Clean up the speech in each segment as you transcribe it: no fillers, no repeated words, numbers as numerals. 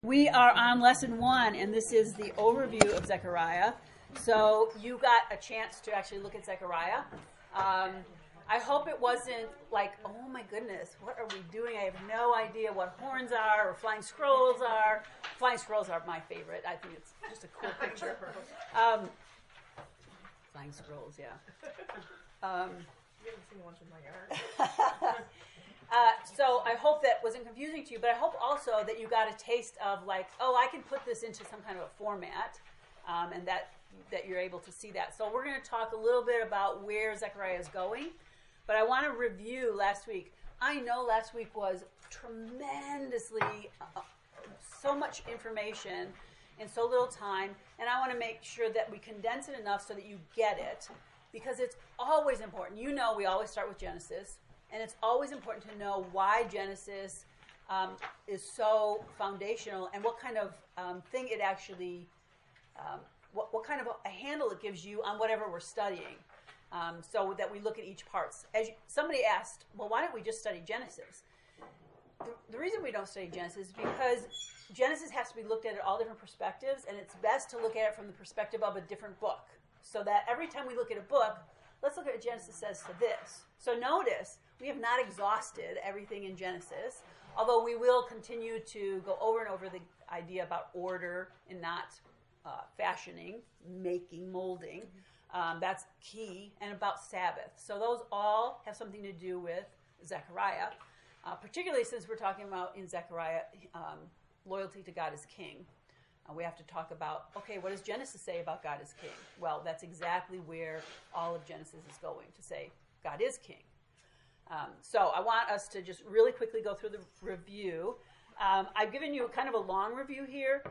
We are on lesson 1, and this is the overview of Zechariah. So you got a chance to actually look at Zechariah. I hope it wasn't like, oh my goodness, what are we doing? I have no idea what horns are or flying scrolls are. Flying scrolls are my favorite. I think it's just a cool picture. Flying scrolls, yeah. You haven't seen one in my yard. So I hope that wasn't confusing to you, but I hope also that you got a taste of like, oh, I can put this into some kind of a format, and that you're able to see that. So we're going to talk a little bit about where Zechariah is going, but I want to review last week. I know last week was tremendously, so much information in so little time, and I want to make sure that we condense it enough so that you get it, because it's always important. You know, we always start with Genesis. And it's always important to know why Genesis is so foundational and what kind of thing it actually, what kind of a handle it gives you on whatever we're studying, so that we look at each part. Somebody asked, well, why don't we just study Genesis? The reason we don't study Genesis is because Genesis has to be looked at all different perspectives, and it's best to look at it from the perspective of a different book. So that every time we look at a book, let's look at what Genesis says to this. So notice, we have not exhausted everything in Genesis, although we will continue to go over and over the idea about order and not fashioning, making, molding. That's key, and about Sabbath. So those all have something to do with Zechariah, particularly since we're talking about in Zechariah loyalty to God as king. We have to talk about, okay, what does Genesis say about God as king? Well, that's exactly where all of Genesis is going, to say God is king. So I want us to just really quickly go through the review. I've given you kind of a long review here.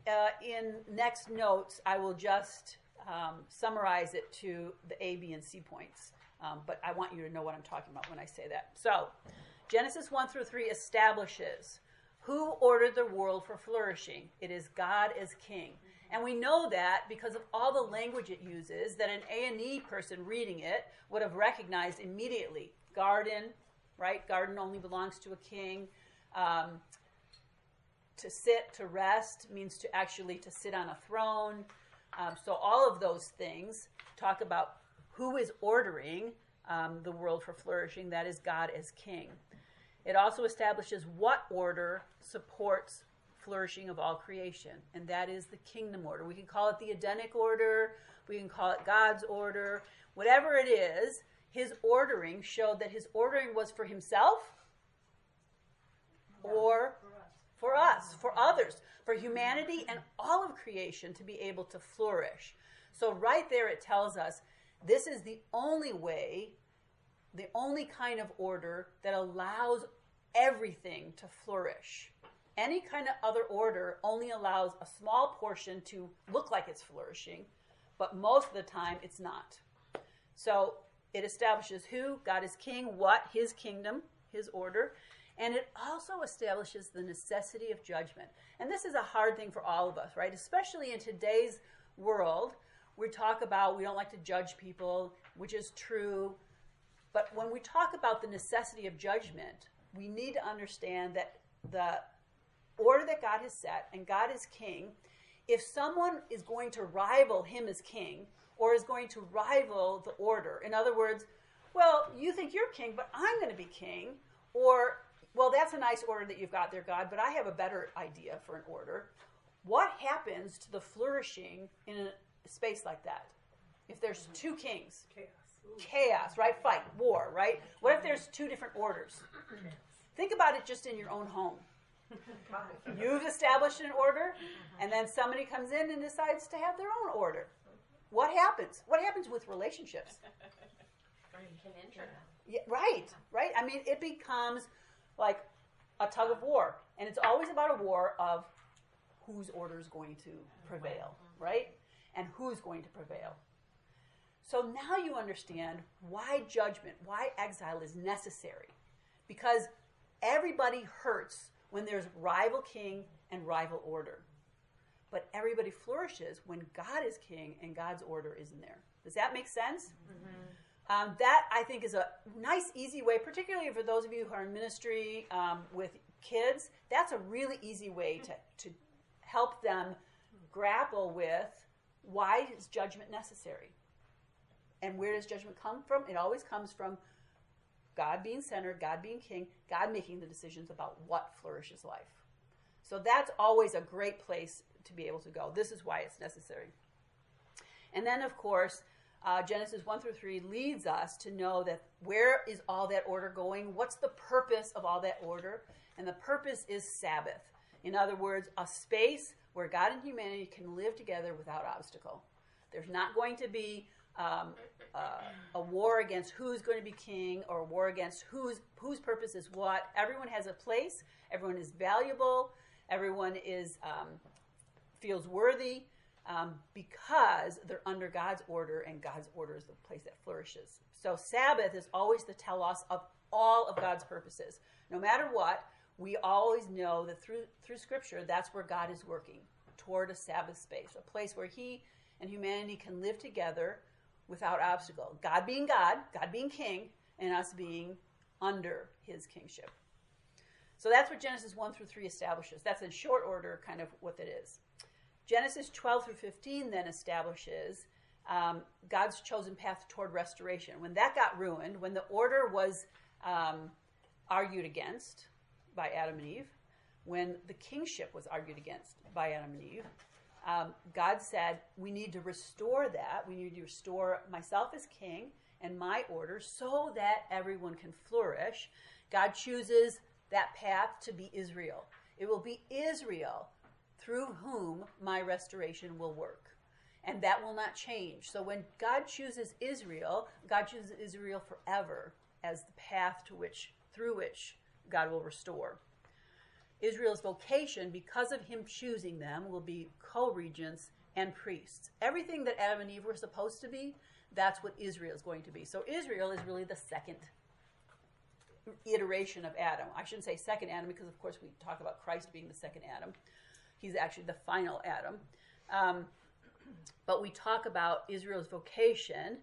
In next notes, I will just summarize it to the A, B, and C points. But I want you to know what I'm talking about when I say that. So Genesis 1 through 3 establishes who ordered the world for flourishing. It is God as king. And we know that because of all the language it uses that an A&E person reading it would have recognized immediately. Garden, right? Garden only belongs to a king. To sit, to rest means to actually to sit on a throne. So all of those things talk about who is ordering the world for flourishing. That is God as king. It also establishes what order supports flourishing of all creation, and that is the kingdom order. We can call it the Edenic order, we can call it God's order. Whatever it is, his ordering showed that his ordering was for himself or for us, for others, for humanity and all of creation to be able to flourish. So right there it tells us this is the only way, the only kind of order that allows everything to flourish. Any kind of other order only allows a small portion to look like it's flourishing, but most of the time it's not. So it establishes who, God is king, what, his kingdom, his order, and it also establishes the necessity of judgment. And this is a hard thing for all of us, right? Especially in today's world, we talk about we don't like to judge people, which is true. But when we talk about the necessity of judgment, we need to understand that the order that God has set, and God is king, if someone is going to rival him as king, or is going to rival the order, in other words, well, you think you're king, but I'm going to be king, or, well, that's a nice order that you've got there, God, but I have a better idea for an order. What happens to the flourishing in a space like that? If there's two kings? Chaos, right? Fight, war, right? What if there's two different orders? Think about it just in your own home. You've established an order, and then somebody comes in and decides to have their own order. What happens? What happens with relationships? Yeah, right. I mean, it becomes like a tug of war, and it's always about a war of whose order is going to prevail, right? And who's going to prevail. So now you understand why judgment, why exile is necessary. Because everybody hurts when there's rival king and rival order. But everybody flourishes when God is king and God's order isn't there. Does that make sense? Mm-hmm. That, I think, is a nice, easy way, particularly for those of you who are in ministry with kids, that's a really easy way to help them grapple with why is judgment necessary. And where does judgment come from? It always comes from God being center, God being king, God making the decisions about what flourishes life. So that's always a great place to be able to go. This is why it's necessary. And then, of course, Genesis 1 through 3 leads us to know that where is all that order going? What's the purpose of all that order? And the purpose is Sabbath. In other words, a space where God and humanity can live together without obstacle. There's not going to be a war against who's going to be king or a war against whose purpose is what. Everyone has a place. Everyone is valuable. Everyone is feels worthy because they're under God's order, and God's order is the place that flourishes. So Sabbath is always the telos of all of God's purposes. No matter what, we always know that through Scripture, that's where God is working, toward a Sabbath space, a place where He and humanity can live together without obstacle. God being God, God being king, and us being under His kingship. So that's what Genesis 1 through 3 establishes. That's in short order kind of what it is. Genesis 12 through 15 then establishes God's chosen path toward restoration. When that got ruined, when the order was argued against by Adam and Eve, when the kingship was argued against by Adam and Eve, God said, we need to restore that. We need to restore myself as king and my order so that everyone can flourish. God chooses that path to be Israel. It will be Israel through whom my restoration will work. And that will not change. So when God chooses Israel forever as the path through which God will restore. Israel's vocation, because of Him choosing them, will be co-regents and priests. Everything that Adam and Eve were supposed to be, that's what Israel is going to be. So Israel is really the second iteration of Adam. I shouldn't say second Adam because, of course, we talk about Christ being the second Adam. He's actually the final Adam. But we talk about Israel's vocation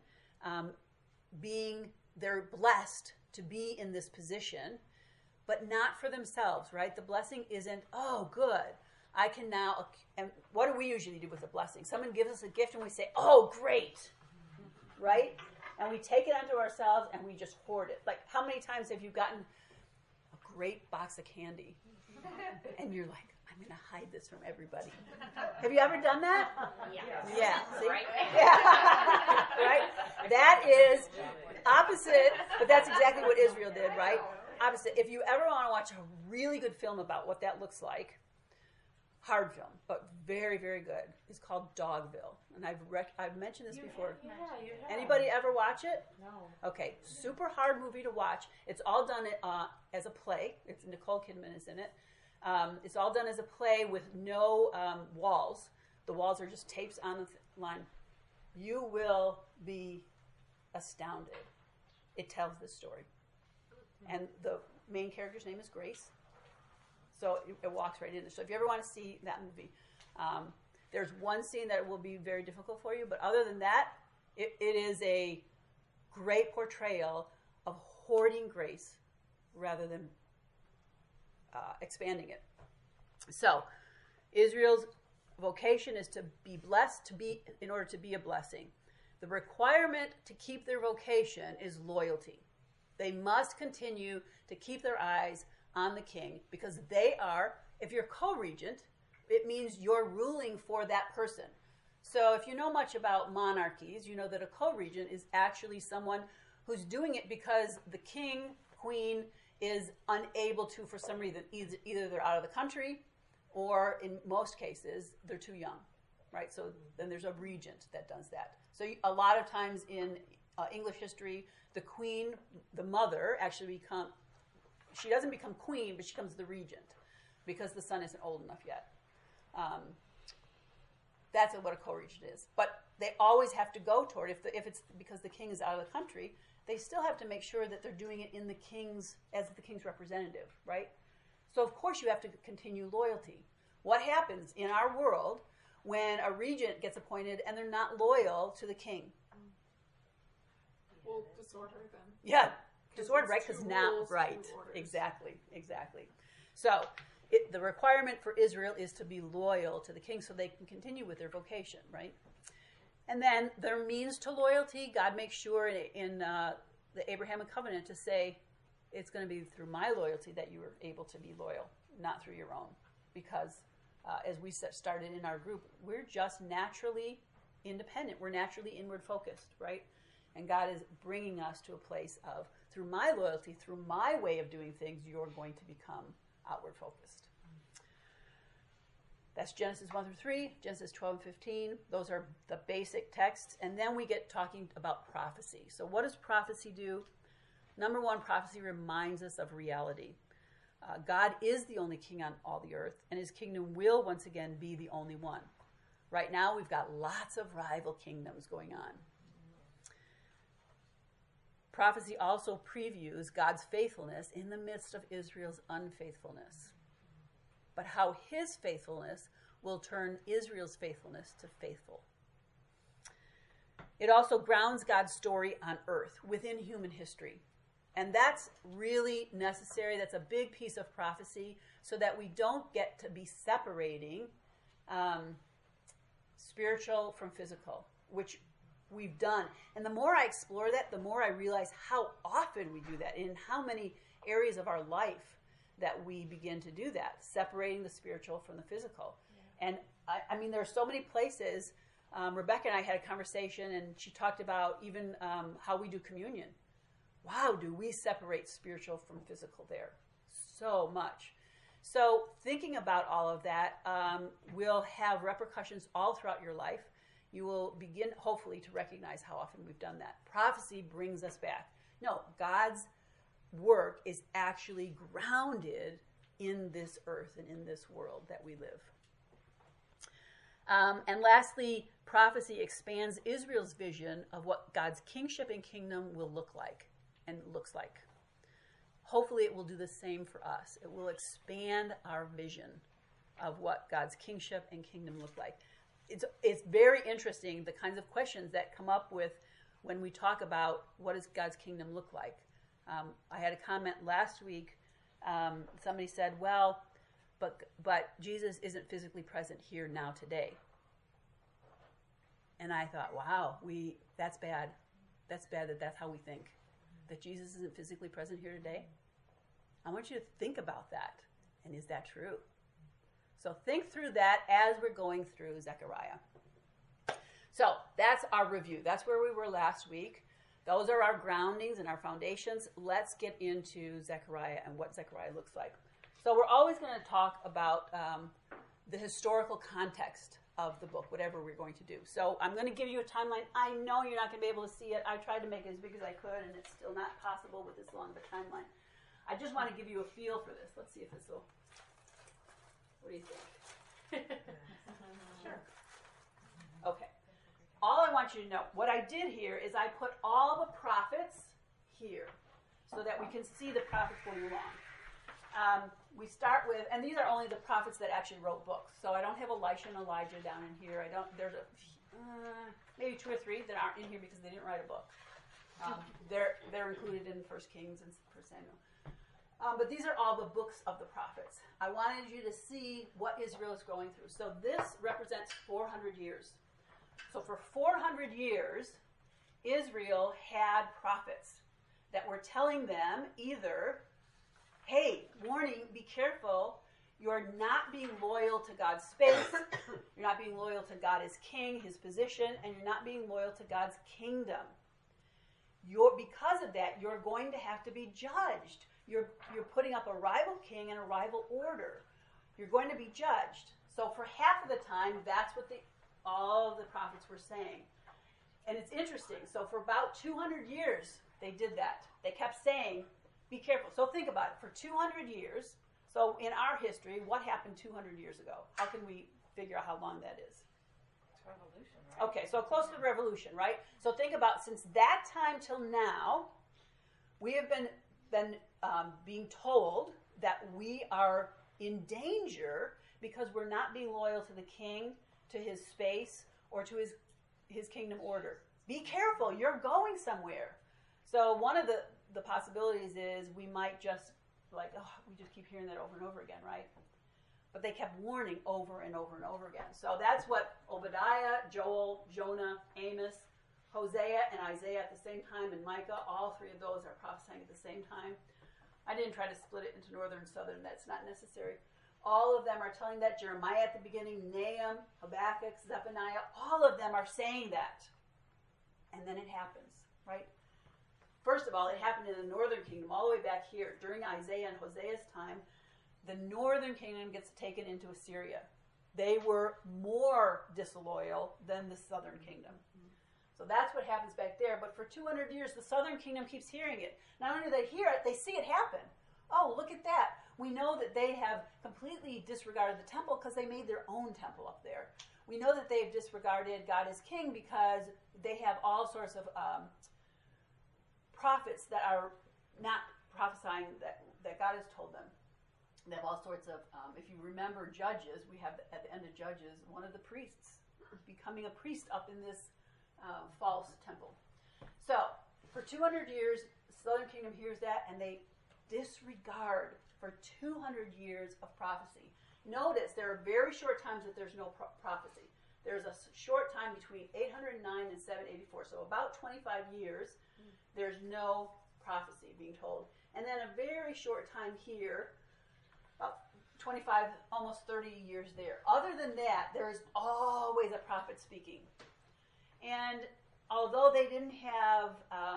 they're blessed to be in this position, but not for themselves, right? The blessing isn't, oh, good, I can now, and what do we usually do with a blessing? Someone gives us a gift and we say, oh, great, right? And we take it unto ourselves and we just hoard it. Like, how many times have you gotten a great box of candy and you're like, I'm going to hide this from everybody? Have you ever done that? Yeah. See? Right. Yeah. Right? That is opposite, but that's exactly what Israel did, right? Opposite. If you ever want to watch a really good film about what that looks like, hard film, but very, very good, it's called Dogville. And I've mentioned this before. Yeah, you have. Anybody ever watch it? No. Okay, super hard movie to watch. It's all done as a play. It's Nicole Kidman is in it. It's all done as a play with no walls. The walls are just tapes on the line. You will be astounded. It tells this story. And the main character's name is Grace. So it walks right in there. So if you ever want to see that movie, there's one scene that will be very difficult for you. But other than that, it is a great portrayal of hoarding grace rather than expanding it. So Israel's vocation is to be blessed in order to be a blessing. The requirement to keep their vocation is loyalty. They must continue to keep their eyes on the king because they are, if you're co-regent, it means you're ruling for that person. So if you know much about monarchies, you know that a co-regent is actually someone who's doing it because the king, queen, is unable to, for some reason, either they're out of the country or in most cases, they're too young, right? So then there's a regent that does that. So a lot of times in English history, the queen, the mother, she doesn't become queen, but she becomes the regent because the son isn't old enough yet. That's what a co-regent is. But they always have to go toward, if it's because the king is out of the country, they still have to make sure that they're doing it as the king's representative, right? So of course you have to continue loyalty. What happens in our world when a regent gets appointed and they're not loyal to the king? Well, disorder then. Yeah, disorder, right? Because two now, rules, right, two orders. exactly. So the requirement for Israel is to be loyal to the king so they can continue with their vocation, right? And then their means to loyalty, God makes sure in the Abrahamic covenant to say, it's going to be through my loyalty that you are able to be loyal, not through your own. Because as we started in our group, we're just naturally independent. We're naturally inward focused, right? And God is bringing us to a place of, through my loyalty, through my way of doing things, you're going to become outward focused. That's Genesis 1 through 3, Genesis 12 and 15. Those are the basic texts. And then we get talking about prophecy. So what does prophecy do? Number one, prophecy reminds us of reality. God is the only king on all the earth, and his kingdom will once again be the only one. Right now, we've got lots of rival kingdoms going on. Prophecy also previews God's faithfulness in the midst of Israel's unfaithfulness, but how his faithfulness will turn Israel's faithfulness to faithful. It also grounds God's story on earth within human history. And that's really necessary. That's a big piece of prophecy so that we don't get to be separating spiritual from physical, which we've done. And the more I explore that, the more I realize how often we do that, in how many areas of our life that we begin to do that, separating the spiritual from the physical. Yeah. And I mean, there are so many places. Rebecca and I had a conversation, and she talked about even how we do communion. Wow, do we separate spiritual from physical there so much. So thinking about all of that will have repercussions all throughout your life. You will begin, hopefully, to recognize how often we've done that. Prophecy brings us back. No, God's work is actually grounded in this earth and in this world that we live. And lastly, prophecy expands Israel's vision of what God's kingship and kingdom will look like and looks like. Hopefully it will do the same for us. It will expand our vision of what God's kingship and kingdom look like. It's very interesting, the kinds of questions that come up with when we talk about what does God's kingdom look like. I had a comment last week. Somebody said, well, but Jesus isn't physically present here now today. And I thought, wow, that's bad. That's bad that that's how we think. That Jesus isn't physically present here today. I want you to think about that. And is that true? So think through that as we're going through Zechariah. So that's our review. That's where we were last week. Those are our groundings and our foundations. Let's get into Zechariah and what Zechariah looks like. So we're always going to talk about the historical context of the book, whatever we're going to do. So I'm going to give you a timeline. I know you're not going to be able to see it. I tried to make it as big as I could, and it's still not possible with this long of a timeline. I just want to give you a feel for this. Let's see if this will... What do you think? Sure. Okay. All I want you to know, what I did here is I put all the prophets here so that we can see the prophets going along. We start with, and these are only the prophets that actually wrote books. So I don't have Elisha and Elijah down in here. There's maybe 2 or 3 that aren't in here because they didn't write a book. They're included in 1 Kings and 1 Samuel. But these are all the books of the prophets. I wanted you to see what Israel is going through. So this represents 400 years. So for 400 years, Israel had prophets that were telling them either, hey, warning, be careful, you're not being loyal to God's space, you're not being loyal to God as king, his position, and you're not being loyal to God's kingdom. Because of that, you're going to have to be judged. You're putting up a rival king and a rival order. You're going to be judged. So for half of the time, that's what all of the prophets were saying. And it's interesting. So for about 200 years, they did that. They kept saying, be careful. So think about it. For 200 years, so in our history, what happened 200 years ago? How can we figure out how long that is? It's revolution, right? Okay, so close to the revolution, right? So think about, since that time till now, we have been being told that we are in danger because we're not being loyal to the king, to his space, or to his kingdom order. Be careful, you're going somewhere. So one of the possibilities is we might just like, oh, we just keep hearing that over and over again, right? But they kept warning over and over and over again. So that's what Obadiah, Joel, Jonah, Amos, Hosea, and Isaiah at the same time, and Micah, all three of those are prophesying at the same time. I didn't try to split it into northern and southern. That's not necessary. All of them are telling that. Jeremiah at the beginning, Nahum, Habakkuk, Zephaniah, all of them are saying that. And then it happens, right? First of all, it happened in the northern kingdom, all the way back here. During Isaiah and Hosea's time, the northern kingdom gets taken into Assyria. They were more disloyal than the southern kingdom. So that's what happens back there. But for 200 years, the southern kingdom keeps hearing it. Not only do they hear it, they see it happen. Oh, look at that. We know that they have completely disregarded the temple because they made their own temple up there. We know that they've disregarded God as king because they have all sorts of prophets that are not prophesying that God has told them. They have all sorts of, if you remember Judges, we have at the end of Judges, one of the priests becoming a priest up in this false temple. So, for 200 years, the southern kingdom hears that, and they disregard for 200 years of prophecy. Notice there are very short times that there's no prophecy. There's a short time between 809 and 784, so about 25 years, there's no prophecy being told. And then a very short time here, about 25, almost 30 years there. Other than that, there is always a prophet speaking. And although they didn't have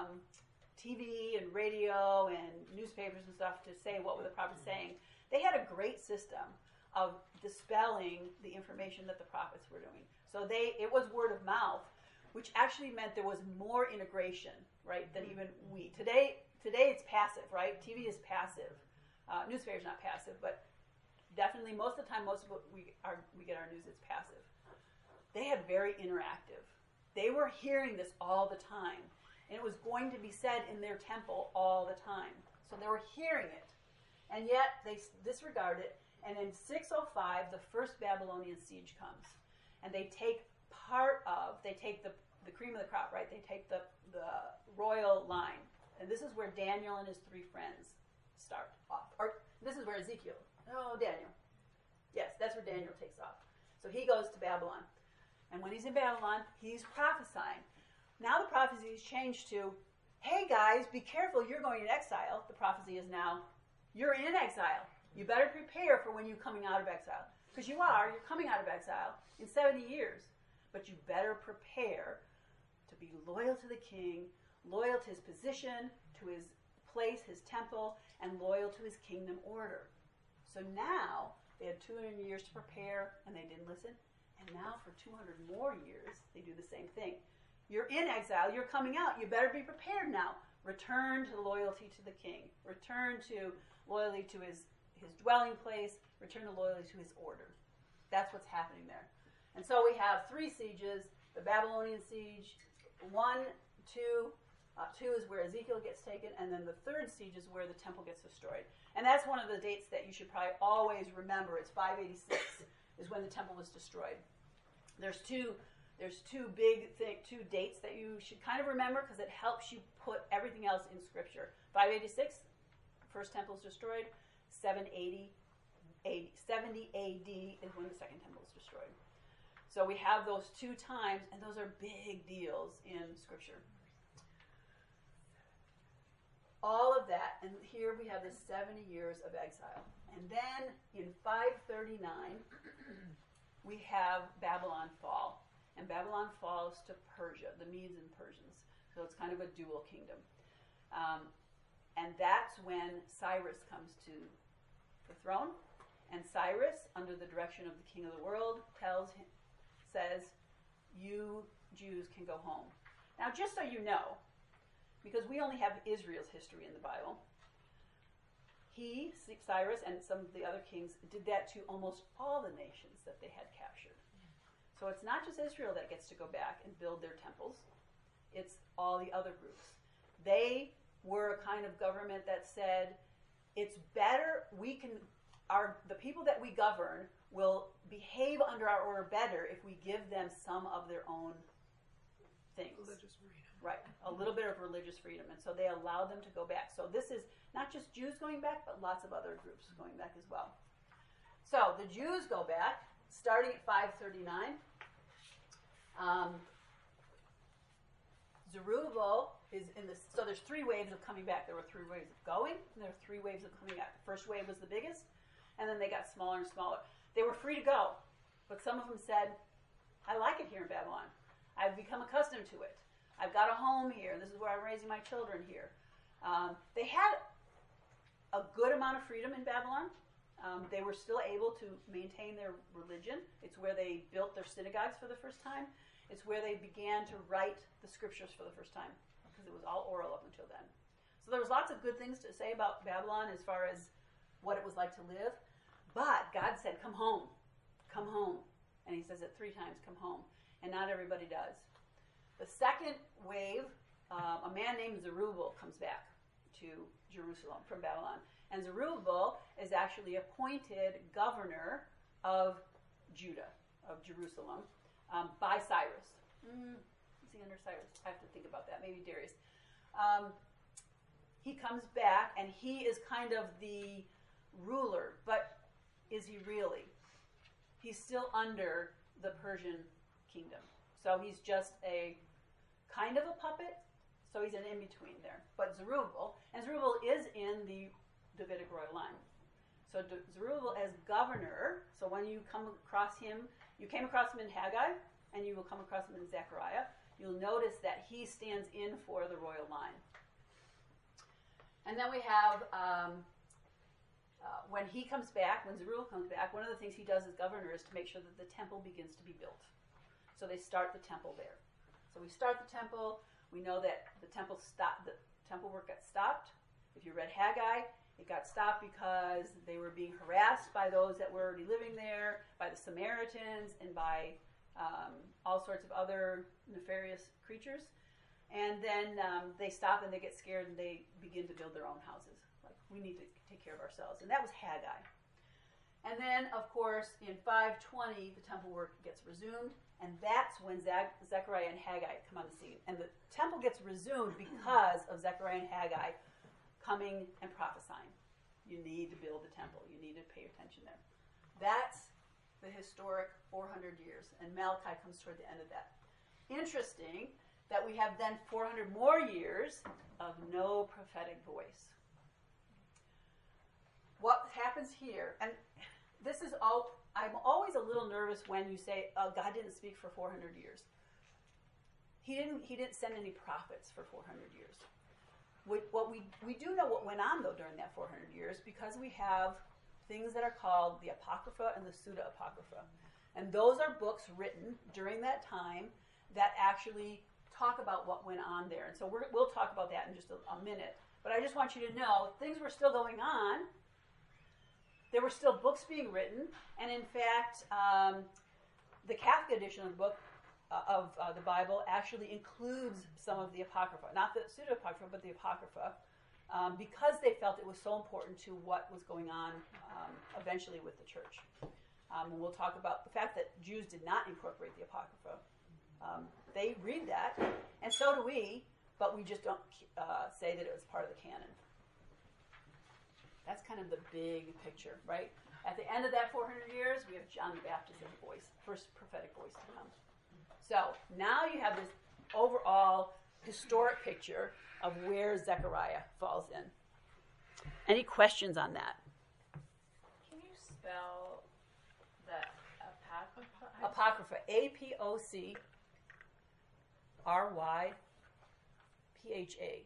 TV and radio and newspapers and stuff to say what were the prophets saying, they had a great system of dispelling the information that the prophets were doing. So it was word of mouth, which actually meant there was more integration, right, than even we. Today it's passive, right? TV is passive. Newspaper's not passive, but definitely most of the time, most of what we get our news, it's passive. They had very interactive. They were hearing this all the time, and it was going to be said in their temple all the time. So they were hearing it, and yet they disregard it. And in 605, the first Babylonian siege comes, and they take the cream of the crop, right? They take the royal line, and this is where Daniel and his three friends start off. Or this is where Ezekiel. Oh, Daniel. Yes, that's where Daniel takes off. So he goes to Babylon. And when he's in Babylon, he's prophesying. Now the prophecy is changed to, hey guys, be careful, you're going in exile. The prophecy is now, you're in exile. You better prepare for when you're coming out of exile. Because you're coming out of exile in 70 years. But you better prepare to be loyal to the king, loyal to his position, to his place, his temple, and loyal to his kingdom order. So now, they had 200 years to prepare, and they didn't listen. And now for 200 more years, they do the same thing. You're in exile. You're coming out. You better be prepared now. Return to loyalty to the king. Return to loyalty to his dwelling place. Return to loyalty to his order. That's what's happening there. And so we have 3 sieges. The Babylonian siege, 1, 2. 2 is where Ezekiel gets taken, and then the 3rd siege is where the temple gets destroyed. And that's one of the dates that you should probably always remember. It's 586 is when the temple was destroyed. There's two dates that you should kind of remember because it helps you put everything else in Scripture. 586, first temple is destroyed. 70 AD is when the second temple is destroyed. So we have those 2 times, and those are big deals in Scripture. All of that, and here we have this 70 years of exile. And then in 539, we have Babylon fall. And Babylon falls to Persia, the Medes and Persians. So it's kind of a dual kingdom. And that's when Cyrus comes to the throne. And Cyrus, under the direction of the king of the world, says, you Jews can go home. Now, just so you know, because we only have Israel's history in the Bible, Cyrus, and some of the other kings did that to almost all the nations that they had captured. So it's not just Israel that gets to go back and build their temples. It's all the other groups. They were a kind of government that said, it's better, the people that we govern will behave under our order better if we give them some of their own things. Religious freedom. Right, a little bit of religious freedom, and so they allowed them to go back. So this is not just Jews going back, but lots of other groups going back as well. So the Jews go back, starting at 539. Zerubbabel is in this. So there's 3 waves of coming back. There were 3 waves of going, and there were 3 waves of coming back. The first wave was the biggest, and then they got smaller and smaller. They were free to go, but some of them said, I like it here in Babylon. I've become accustomed to it. I've got a home here. This is where I'm raising my children here. They had a good amount of freedom in Babylon. They were still able to maintain their religion. It's where they built their synagogues for the first time. It's where they began to write the scriptures for the first time, because it was all oral up until then. So there was lots of good things to say about Babylon as far as what it was like to live. But God said, come home. Come home. And he says it 3 times, come home. And not everybody does. The second wave, a man named Zerubbabel comes back to Jerusalem from Babylon. And Zerubbabel is actually appointed governor of Judah, of Jerusalem, by Cyrus. Is he under Cyrus? I have to think about that. Maybe Darius. He comes back, and he is kind of the ruler. But is he really? He's still under the Persian kingdom. So he's just a kind of a puppet. So he's an in-between there. But Zerubbabel is in the Davidic royal line. So Zerubbabel as governor, so when you come across him, you came across him in Haggai, and you will come across him in Zechariah, you'll notice that he stands in for the royal line. And then we have, when he comes back, when Zerubbabel comes back, one of the things he does as governor is to make sure that the temple begins to be built. So they start the temple there. So we start the temple. We know that the temple work got stopped. If you read Haggai, it got stopped because they were being harassed by those that were already living there, by the Samaritans, and by all sorts of other nefarious creatures. And then they stop and they get scared and they begin to build their own houses. Like, we need to take care of ourselves. And that was Haggai. And then, of course, in 520, the temple work gets resumed. And that's when Zechariah and Haggai come on the scene. And the temple gets resumed because of Zechariah and Haggai coming and prophesying. You need to build the temple. You need to pay attention there. That's the historic 400 years. And Malachi comes toward the end of that. Interesting that we have then 400 more years of no prophetic voice. What happens here, and this is all, I'm always a little nervous when you say, oh, God didn't speak for 400 years. He didn't send any prophets for 400 years. We do know what went on, though, during that 400 years, because we have things that are called the Apocrypha and the Pseudo-Apocrypha. And those are books written during that time that actually talk about what went on there. And so we'll talk about that in just a minute. But I just want you to know, things were still going on. There were still books being written. And in fact, the Catholic edition of the book, of the Bible actually includes some of the Apocrypha. Not the Pseudo-Apocrypha, but the Apocrypha. Because they felt it was so important to what was going on eventually with the church. And we'll talk about the fact that Jews did not incorporate the Apocrypha. They read that, and so do we, but we just don't say that it was part of the canon. That's kind of the big picture, right? At the end of that 400 years, we have John the Baptist as a voice, first prophetic voice to come. So now you have this overall historic picture of where Zechariah falls in. Any questions on that? Can you spell the Apocrypha? Apocrypha, Apocrypha.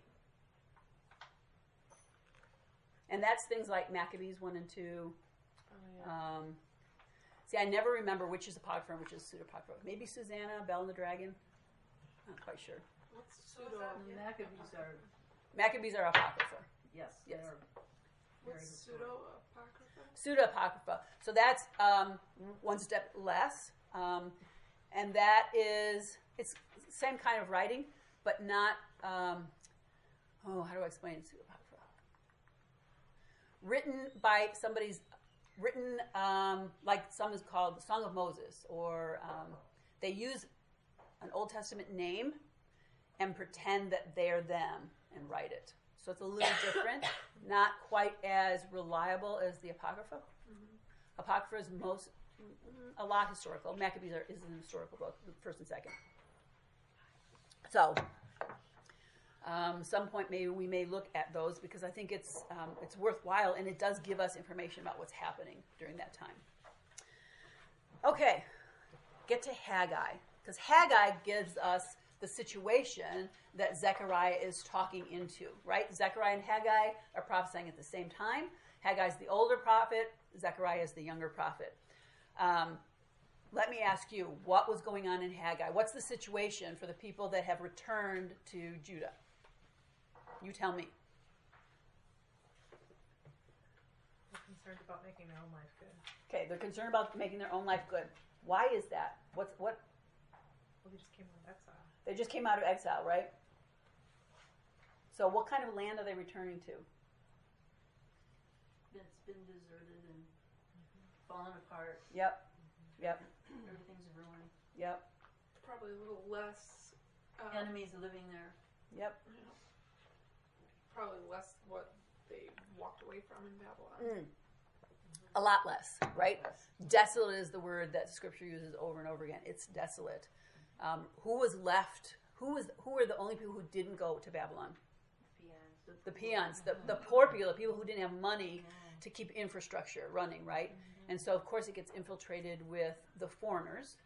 And that's things like Maccabees 1 and 2. Oh, yeah. See, I never remember which is Apocrypha and which is Pseudo-Apocrypha. Maybe Susanna, Bell and the Dragon. Not quite sure. What's pseudo? Maccabees are Apocrypha. Yes. Yes. They're very What's historic. pseudo-apocrypha? Pseudo-Apocrypha. So that's one step less. And that is, it's the same kind of writing, but not, how do I explain Pseudo-Apocrypha? Written by somebody's, like some is called the Song of Moses, or they use an Old Testament name, and pretend that they're them and write it. So it's a little different, not quite as reliable as the Apocrypha. Apocrypha is a lot historical. Maccabees is an historical book, first and second. So, some point maybe we may look at those because I think it's worthwhile and it does give us information about what's happening during that time. Okay, get to Haggai, because Haggai gives us the situation that Zechariah is talking into, right? Zechariah and Haggai are prophesying at the same time. Haggai's the older prophet, Zechariah is the younger prophet. Let me ask you, what was going on in Haggai? What's the situation for the people that have returned to Judah? You tell me. They're concerned about making their own life good. Okay, they're concerned about making their own life good. Why is that? What? Well, they just came out of exile. They just came out of exile, right? So what kind of land are they returning to? It's been deserted and fallen apart. Yep. Everything's ruined. Yep. Probably a little less. Enemies living there. Yep. Probably less what they walked away from in Babylon. A lot less, right? Desolate is the word that Scripture uses over and over again. It's desolate. Who was left? Who were the only people who didn't go to Babylon? The peons, the poor people, the people who didn't have money to keep infrastructure running, right? And so, of course, it gets infiltrated with the foreigners.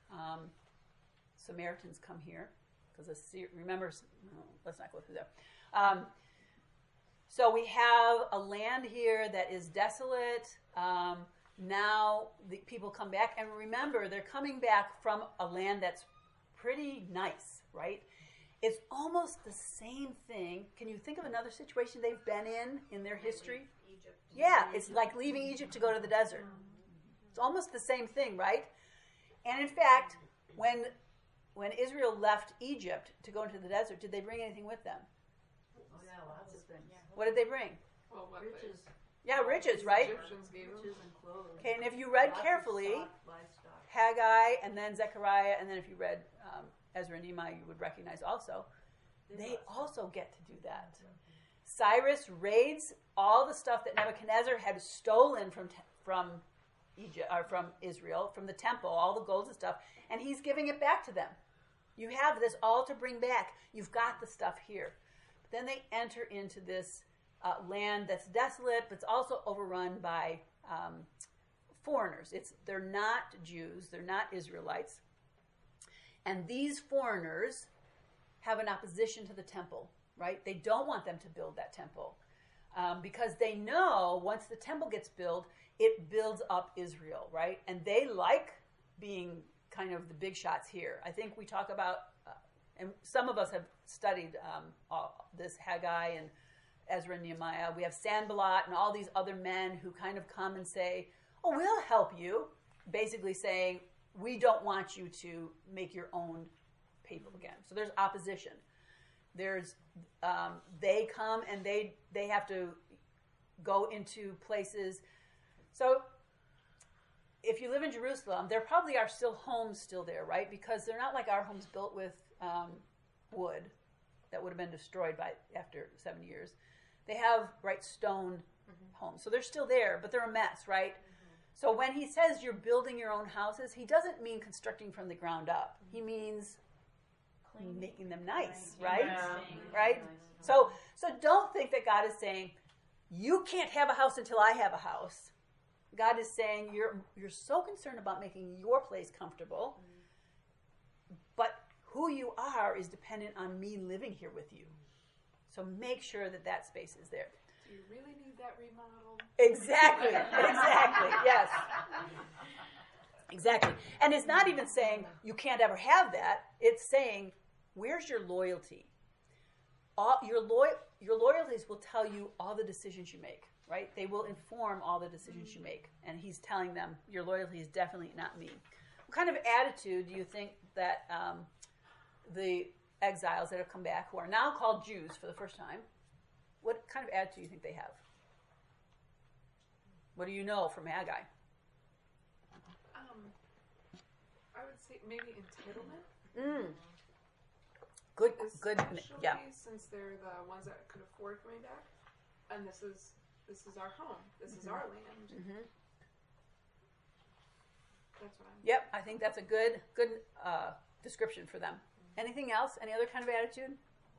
Samaritans come here because remember, no, let's not go through there. So we have a land here that is desolate. Now the people come back, and remember, they're coming back from a land that's pretty nice, right? It's almost the same thing. Can you think of another situation they've been in their history? Egypt. Yeah, it's like leaving Egypt to go to the desert. It's almost the same thing, right? And in fact, when Israel left Egypt to go into the desert, did they bring anything with them? Oh yeah, lots of things. What did they bring? Well, what Riches, Yeah, riches, right? Egyptians gave them. riches and clothes. Okay, and if you read Lots of carefully, livestock. Haggai and then Zechariah, and then if you read Ezra and Nehemiah, you would recognize also, they also get to do that. Cyrus raids all the stuff that Nebuchadnezzar had stolen from Egypt or from Israel, from the temple, all the gold and stuff, and he's giving it back to them. You have this all to bring back. You've got the stuff here. But then they enter into this land that's desolate, but it's also overrun by foreigners. They're not Jews. They're not Israelites. And these foreigners have an opposition to the temple, right? They don't want them to build that temple because they know once the temple gets built, it builds up Israel, right? And they like being kind of the big shots here. I think we talk about, and some of us have studied this Haggai and Ezra and Nehemiah. We have Sanballat and all these other men who kind of come and say, oh, we'll help you, basically saying, we don't want you to make your own people again. So there's opposition. There's they come and they have to go into places. So if you live in Jerusalem, there probably are still homes still there, right? Because they're not like our homes built with wood that would have been destroyed after 7 years. They have stone homes, so they're still there, but they're a mess, right? So when he says you're building your own houses, he doesn't mean constructing from the ground up. He means making them nice, right? Right? So don't think that God is saying, you can't have a house until I have a house. God is saying you're so concerned about making your place comfortable, but who you are is dependent on me living here with you. So make sure that space is there. Do you really need that remodel? Exactly, yes. Exactly. And it's not even saying you can't ever have that. It's saying, where's your loyalty? Your loyalties will tell you all the decisions you make, right? They will inform all the decisions you make. And he's telling them, your loyalty is definitely not me. What kind of attitude do you think that the exiles that have come back, who are now called Jews for the first time, what kind of attitude do you think they have? What do you know from Haggai? I would say maybe entitlement. Good, good, especially yeah. since they're the ones that could afford coming back, and this is our home. This is our land. Mm-hmm. That's what I'm. Yep, I think that's a good description for them. Anything else? Any other kind of attitude?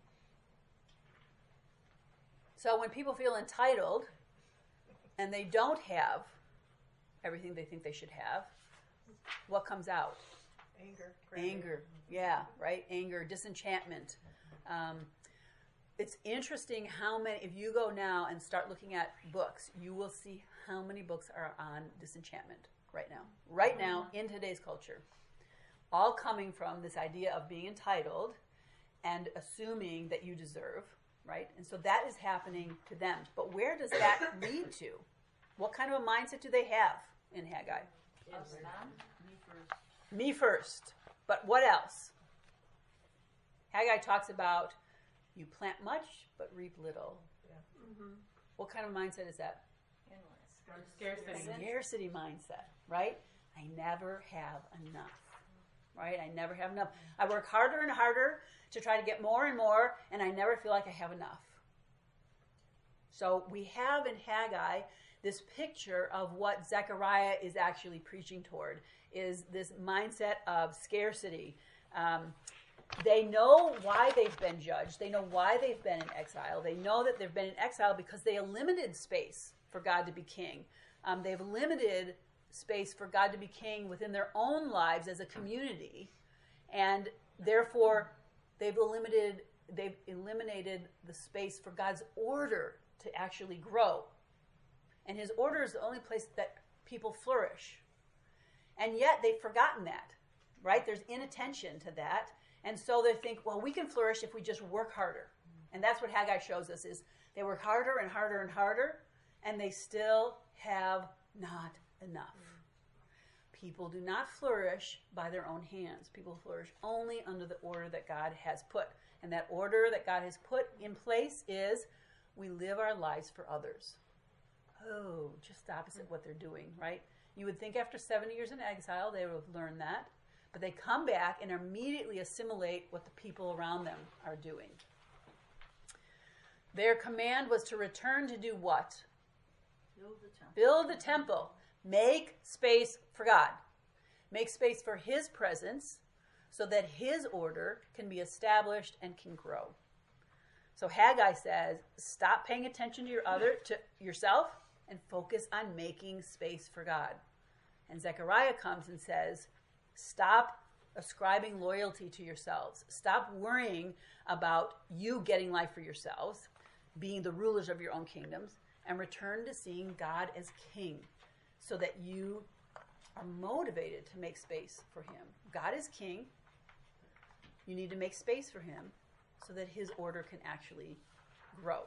So when people feel entitled and they don't have everything they think they should have, what comes out? Anger. Yeah, right? Anger, disenchantment. It's interesting how many, if you go now and start looking at books, you will see how many books are on disenchantment right now. Right now, in today's culture. All coming from this idea of being entitled and assuming that you deserve, right? And so that is happening to them. But where does that lead to? What kind of a mindset do they have in Haggai? Us now? Me first. Me first. But what else? Haggai talks about you plant much but reap little. Mm-hmm. What kind of mindset is that? Scarcity. Scarcity mindset, right? I never have enough. Right? I never have enough. I work harder and harder to try to get more and more, and I never feel like I have enough. So we have in Haggai this picture of what Zechariah is actually preaching toward, is this mindset of scarcity. They know why they've been judged. They know why they've been in exile. They know that they've been in exile because they limited space for God to be king. They've limited space for God to be king within their own lives as a community, and therefore they've eliminated the space for God's order to actually grow. And his order is the only place that people flourish. And yet they've forgotten that, right? There's inattention to that. And so they think, well, we can flourish if we just work harder. And that's what Haggai shows us, is they work harder and harder and harder, and they still have not enough. People do not flourish by their own hands. People flourish only under the order that God has put. And that order that God has put in place is we live our lives for others. Oh, just the opposite of what they're doing, right? You would think after 70 years in exile they would have learned that. But they come back and immediately assimilate what the people around them are doing. Their command was to return to do what? Build the temple. Build the temple. Make space for God. Make space for his presence so that his order can be established and can grow. So Haggai says, stop paying attention to yourself and focus on making space for God. And Zechariah comes and says, stop ascribing loyalty to yourselves. Stop worrying about you getting life for yourselves, being the rulers of your own kingdoms, and return to seeing God as king so that you are motivated to make space for him. God is king. You need to make space for him so that his order can actually grow.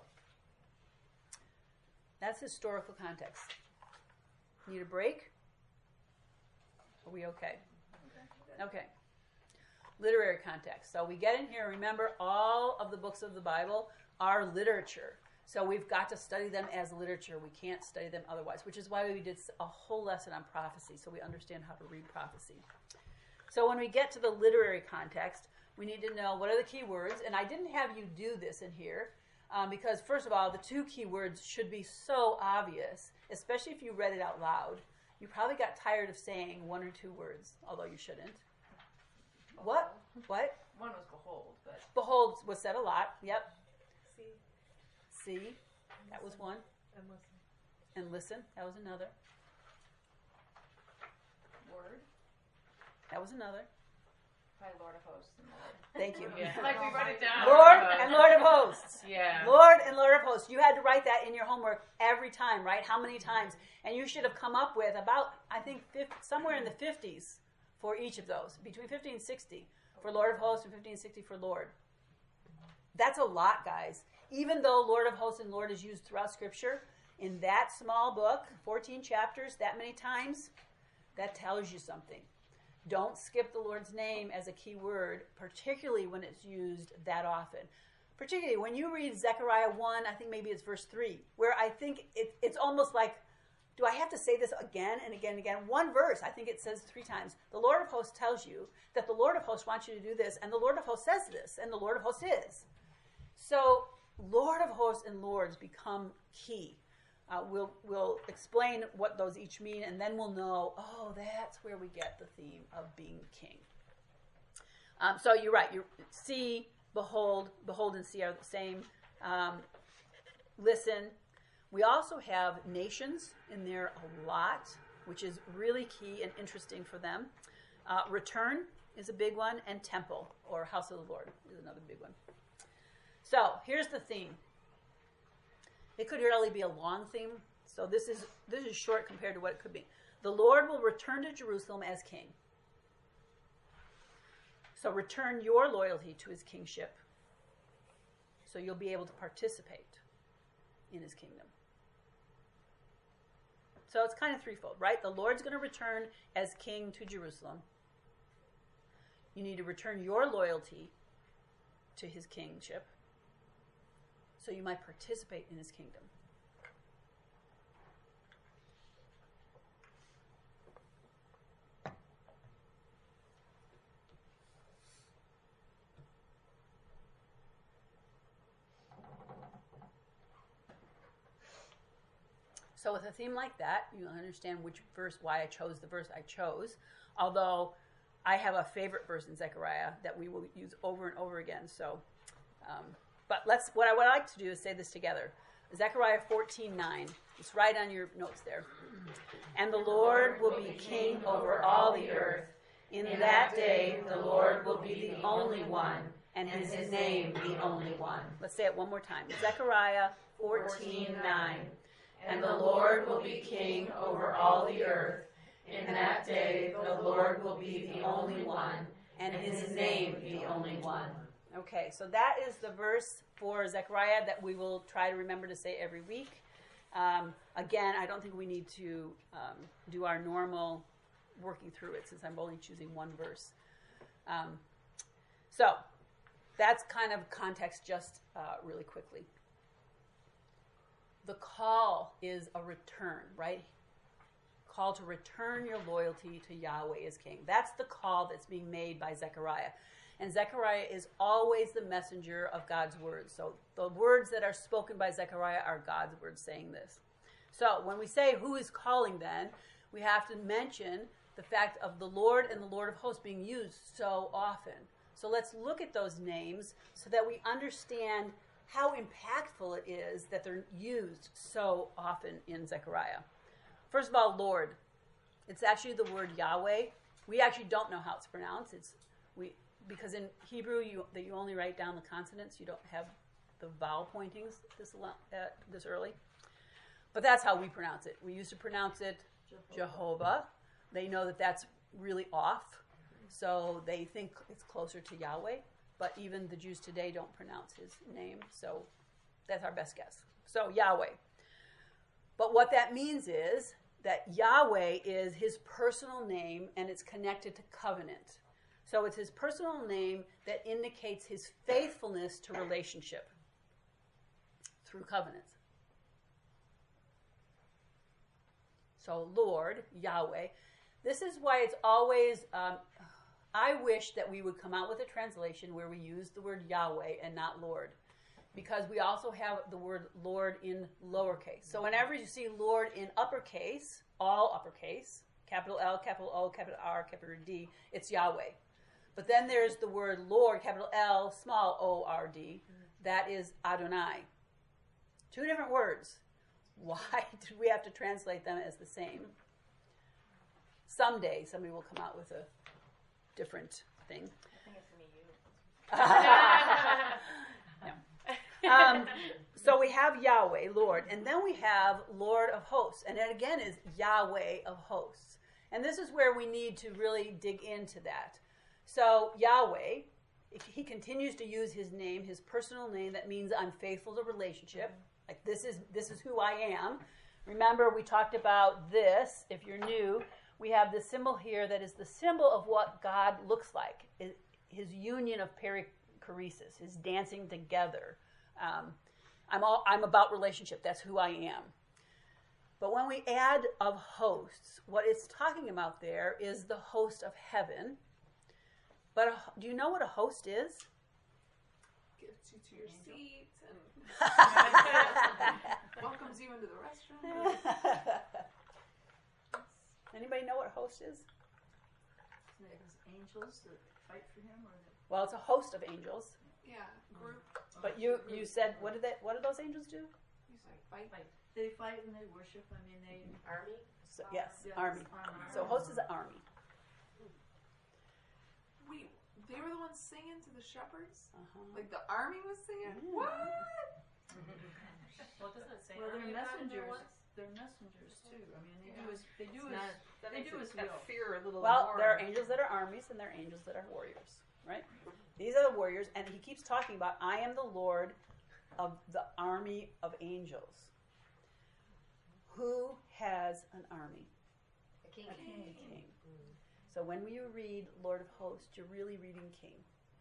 That's historical context. Need a break? Are we okay? Okay. Literary context. So we get in here, remember, all of the books of the Bible are literature. So we've got to study them as literature. We can't study them otherwise, which is why we did a whole lesson on prophecy, so we understand how to read prophecy. So when we get to the literary context, we need to know what are the key words. And I didn't have you do this in here because, first of all, the two key words should be so obvious, especially if you read it out loud. You probably got tired of saying one or two words, although you shouldn't. What? What? One was behold, but Behold was said a lot. Yep. See, See, that was one. and listen. And listen, that was another. word That was another. by Lord of Hosts and Lord. Thank you. Yeah. Like we wrote it down. Lord and Lord of Hosts. Yeah. Lord and Lord of Hosts. You had to write that in your homework every time, right? How many times? And you should have come up with about, I think, somewhere in the 50s for each of those. Between 50 and 60 for Lord of Hosts and 50 and 60 for Lord. That's a lot, guys. Even though Lord of Hosts and Lord is used throughout Scripture, in that small book, 14 chapters, that many times, that tells you something. Don't skip the Lord's name as a key word, particularly when it's used that often. Particularly when you read Zechariah 1, I think maybe it's verse 3, where I think it's almost like Do I have to say this again and again and again? One verse, I think it says 3 times. The Lord of hosts tells you that the Lord of hosts wants you to do this, and the Lord of hosts says this, and the Lord of hosts is. So Lord of hosts and lords become key. We'll explain what those each mean, and then we'll know, oh, that's where we get the theme of being king. So you're right. See, behold and see are the same. Listen. We also have nations in there a lot, which is really key and interesting for them. Return is a big one, and temple, or house of the Lord, is another big one. So here's the theme. It could really be a long theme, so this is short compared to what it could be. The Lord will return to Jerusalem as king. So return your loyalty to his kingship, so you'll be able to participate in his kingdom. So it's kind of threefold, right? The Lord's going to return as king to Jerusalem. You need to return your loyalty to his kingship, so you might participate in his kingdom. So with a theme like that, you understand why I chose the verse I chose. Although I have a favorite verse in Zechariah that we will use over and over again. So, but what I would like to do is say this together. Zechariah 14:9. It's right on your notes there. And the Lord will be king over all the earth. In that day, the Lord will be the only one, and his name the only one. Let's say it one more time. Zechariah 14:9. And the Lord will be king over all the earth. In that day, the Lord will be the only one, and his name the only one. Okay, so that is the verse for Zechariah that we will try to remember to say every week. Again, I don't think we need to do our normal working through it, since I'm only choosing one verse. So that's kind of context just really quickly. The call is a return, right? Call to return your loyalty to Yahweh as king. That's the call that's being made by Zechariah. And Zechariah is always the messenger of God's words. So the words that are spoken by Zechariah are God's words saying this. So when we say who is calling then, we have to mention the fact of the Lord and the Lord of hosts being used so often. So let's look at those names so that we understand how impactful it is that they're used so often in Zechariah. First of all, Lord. It's actually the word Yahweh. We actually don't know how it's pronounced. Because in Hebrew you only write down the consonants. You don't have the vowel pointings this early. But that's how we pronounce it. We used to pronounce it Jehovah. They know that that's really off, so they think it's closer to Yahweh. But even the Jews today don't pronounce his name, so that's our best guess. So Yahweh. But what that means is that Yahweh is his personal name, and it's connected to covenant. So it's his personal name that indicates his faithfulness to relationship through covenants. So Lord, Yahweh. This is why it's always, I wish that we would come out with a translation where we use the word Yahweh and not Lord. Because we also have the word Lord in lowercase. So whenever you see Lord in uppercase, all uppercase, capital L, capital O, capital R, capital D, it's Yahweh. But then there's the word Lord, capital L, small O-R-D. That is Adonai. Two different words. Why did we have to translate them as the same? Someday somebody will come out with a different thing. I think it's going to be you. So we have Yahweh, Lord, and then we have Lord of hosts. And it again is Yahweh of hosts. And this is where we need to really dig into that. So Yahweh, he continues to use his name, his personal name, that means I'm faithful to relationship. Like this is who I am. Remember, we talked about this. If you're new, we have this symbol here that is the symbol of what God looks like. His union of perichoresis, his dancing together. I'm about relationship. That's who I am. But when we add of hosts, what it's talking about there is the host of heaven. But do you know what a host is? Gets you to your seat and welcomes you into the restaurant. Anybody know what a host is? There's angels that fight for him, or that Well, it's a host of angels. Yeah, group. But you said, what do those angels do? You say fight. they fight and they worship. I mean, they Army? So, yes, yeah, army. So host is an army. Wait, they were the ones singing to the shepherds? Uh-huh. Like the army was singing? Yeah. What? Well, doesn't it say well, they're army about it there messengers. once? They're messengers too. I mean, they That they makes do it his will. fear a little Well, more. there are angels that are armies and there are angels that are warriors, right? These are the warriors, and he keeps talking about, I am the Lord of the army of angels. Who has an army? A king. A king. So when you read Lord of Hosts, you're really reading king.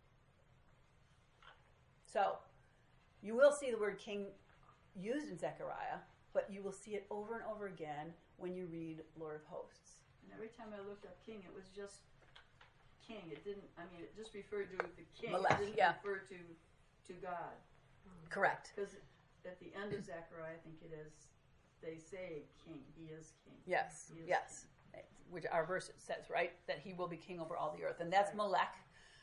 So you will see the word king used in Zechariah, but you will see it over and over again when you read Lord of Hosts. And every time I looked up king, it was just king. It didn't. I mean, it just referred to the king. Melech, it didn't yeah. refer to God. Correct. Because at the end of Zechariah, I think it is. They say king. He is king. Yes, He is yes. Which our verse says, right? That he will be king over all the earth. And that's Right. Melech.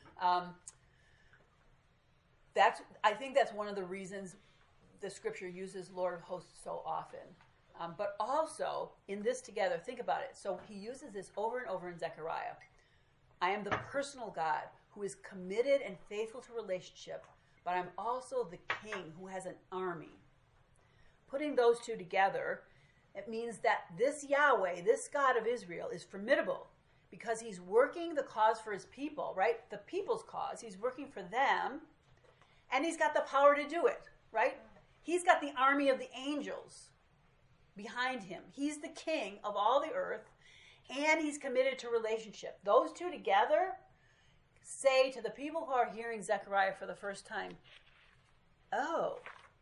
I think that's one of the reasons the scripture uses Lord of Hosts so often. But also, in this together, think about it. So he uses this over and over in Zechariah. I am the personal God who is committed and faithful to relationship, but I'm also the king who has an army. Putting those two together, it means that this Yahweh, this God of Israel, is formidable because he's working the cause for his people, right? The people's cause. He's working for them, and he's got the power to do it, right? He's got the army of the angels behind him. He's the king of all the earth, and he's committed to relationship. Those two together say to the people who are hearing Zechariah for the first time, oh,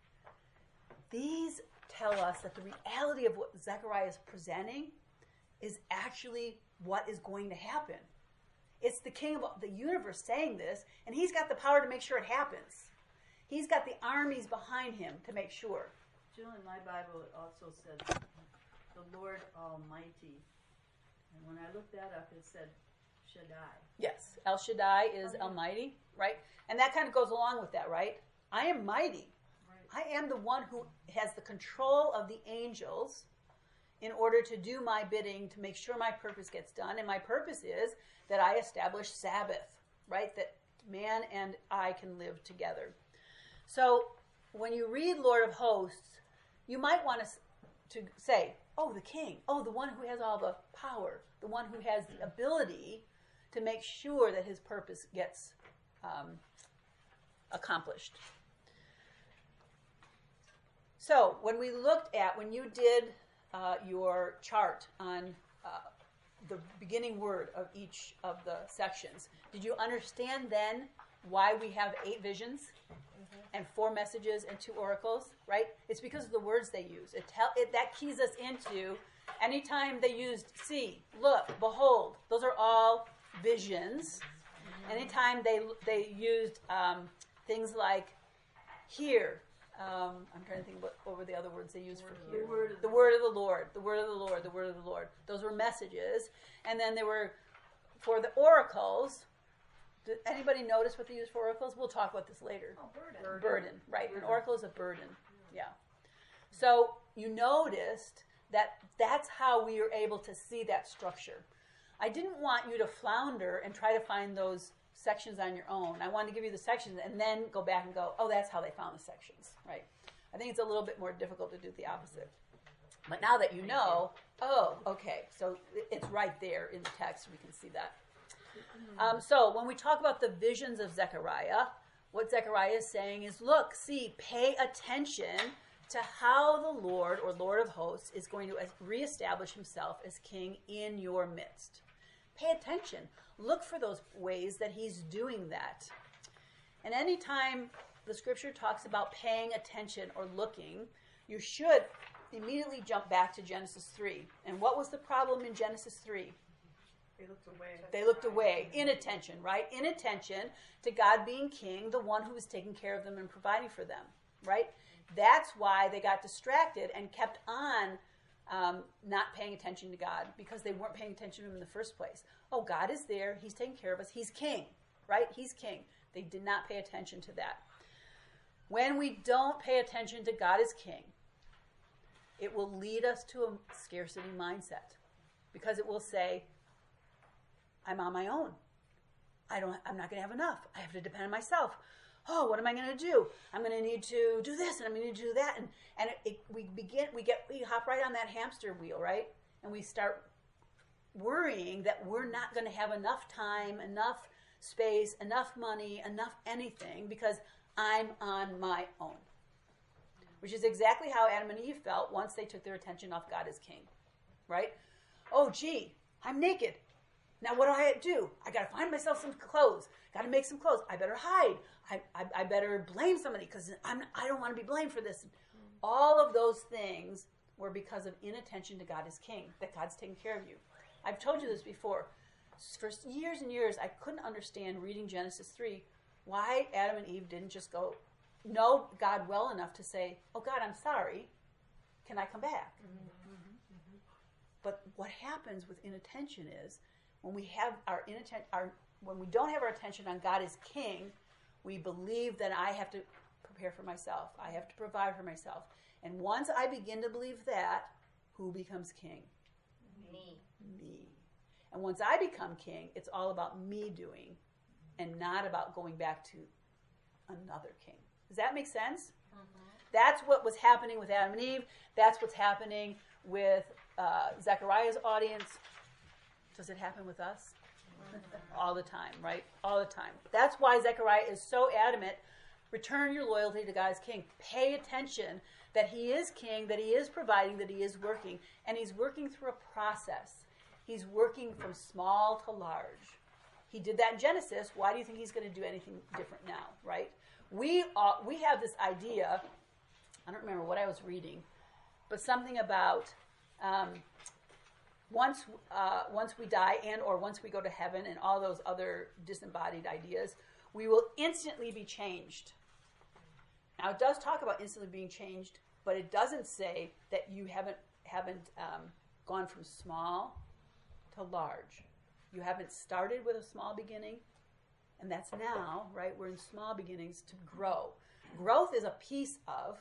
these tell us that the reality of what Zechariah is presenting is actually what is going to happen. It's the king of the universe saying this, and he's got the power to make sure it happens. He's got the armies behind him to make sure. Jill, in my Bible, it also said the Lord Almighty. And when I looked that up, it said Shaddai. Yes, El Shaddai is Almighty, right? And that kind of goes along with that, right? I am mighty. Right. I am the one who has the control of the angels in order to do my bidding to make sure my purpose gets done. And my purpose is that I establish Sabbath, right? That man and I can live together. So when you read Lord of Hosts, you might want to say, oh, the king, oh, the one who has all the power, the one who has the ability to make sure that his purpose gets accomplished. So when you did your chart on the beginning word of each of the sections, did you understand then why we have 8 visions and 4 messages and 2 oracles, right? It's because of the words they use. That keys us into anytime they used see, look, behold, those are all visions. Anytime they used things like hear, I'm trying to think what were the other words they used for hear. The word of the Lord, the word of the Lord, the word of the Lord. Those were messages. And then there were, for the oracles, did anybody notice what they used for oracles? We'll talk about this later. Oh, burden. Burden, right. An oracle is a burden. Yeah. So you noticed that that's how we are able to see that structure. I didn't want you to flounder and try to find those sections on your own. I wanted to give you the sections and then go back and go, oh, that's how they found the sections, right? I think it's a little bit more difficult to do the opposite. But now that you know, oh, okay, so it's right there in the text. We can see that. So when we talk about the visions of Zechariah, what Zechariah is saying is, look, see, pay attention to how the Lord, or Lord of Hosts, is going to reestablish himself as king in your midst. Pay attention. Look for those ways that he's doing that. And anytime the scripture talks about paying attention or looking, you should immediately jump back to Genesis 3. And what was the problem in Genesis 3? They looked away. They looked away. Inattention, right? Inattention to God being king, the one who was taking care of them and providing for them, right? That's why they got distracted and kept on not paying attention to God, because they weren't paying attention to him in the first place. Oh, God is there. He's taking care of us. He's king, right? He's king. They did not pay attention to that. When we don't pay attention to God as king, it will lead us to a scarcity mindset, because it will say, I'm on my own. I'm not going to have enough. I have to depend on myself. Oh, what am I going to do? I'm going to need to do this, and I'm going to need to do that, and we hop right on that hamster wheel, right? And we start worrying that we're not going to have enough time, enough space, enough money, enough anything, because I'm on my own. Which is exactly how Adam and Eve felt once they took their attention off God as king, right? Oh, gee, I'm naked. Now what do? I got to find myself some clothes. Got to make some clothes. I better hide. I better blame somebody, because I don't want to be blamed for this. All of those things were because of inattention to God as king, that God's taking care of you. I've told you this before. For years and years, I couldn't understand reading Genesis 3 why Adam and Eve didn't just go know God well enough to say, oh, God, I'm sorry. Can I come back? But what happens with inattention is, when we have when we don't have our attention on God as king, we believe that I have to prepare for myself. I have to provide for myself. And once I begin to believe that, who becomes king? Me. And once I become king, it's all about me doing, and not about going back to another king. Does that make sense? Mm-hmm. That's what was happening with Adam and Eve. That's what's happening with Zechariah's audience. Does it happen with us? All the time, right? All the time. That's why Zechariah is so adamant. Return your loyalty to God as king. Pay attention that he is king, that he is providing, that he is working. And he's working through a process. He's working from small to large. He did that in Genesis. Why do you think he's going to do anything different now, right? We have this idea, I don't remember what I was reading, but something about once we die or once we go to heaven and all those other disembodied ideas, we will instantly be changed. Now, it does talk about instantly being changed, but it doesn't say that you haven't gone from small to large. You haven't started with a small beginning, and that's now, right? We're in small beginnings to grow. Growth is a piece of,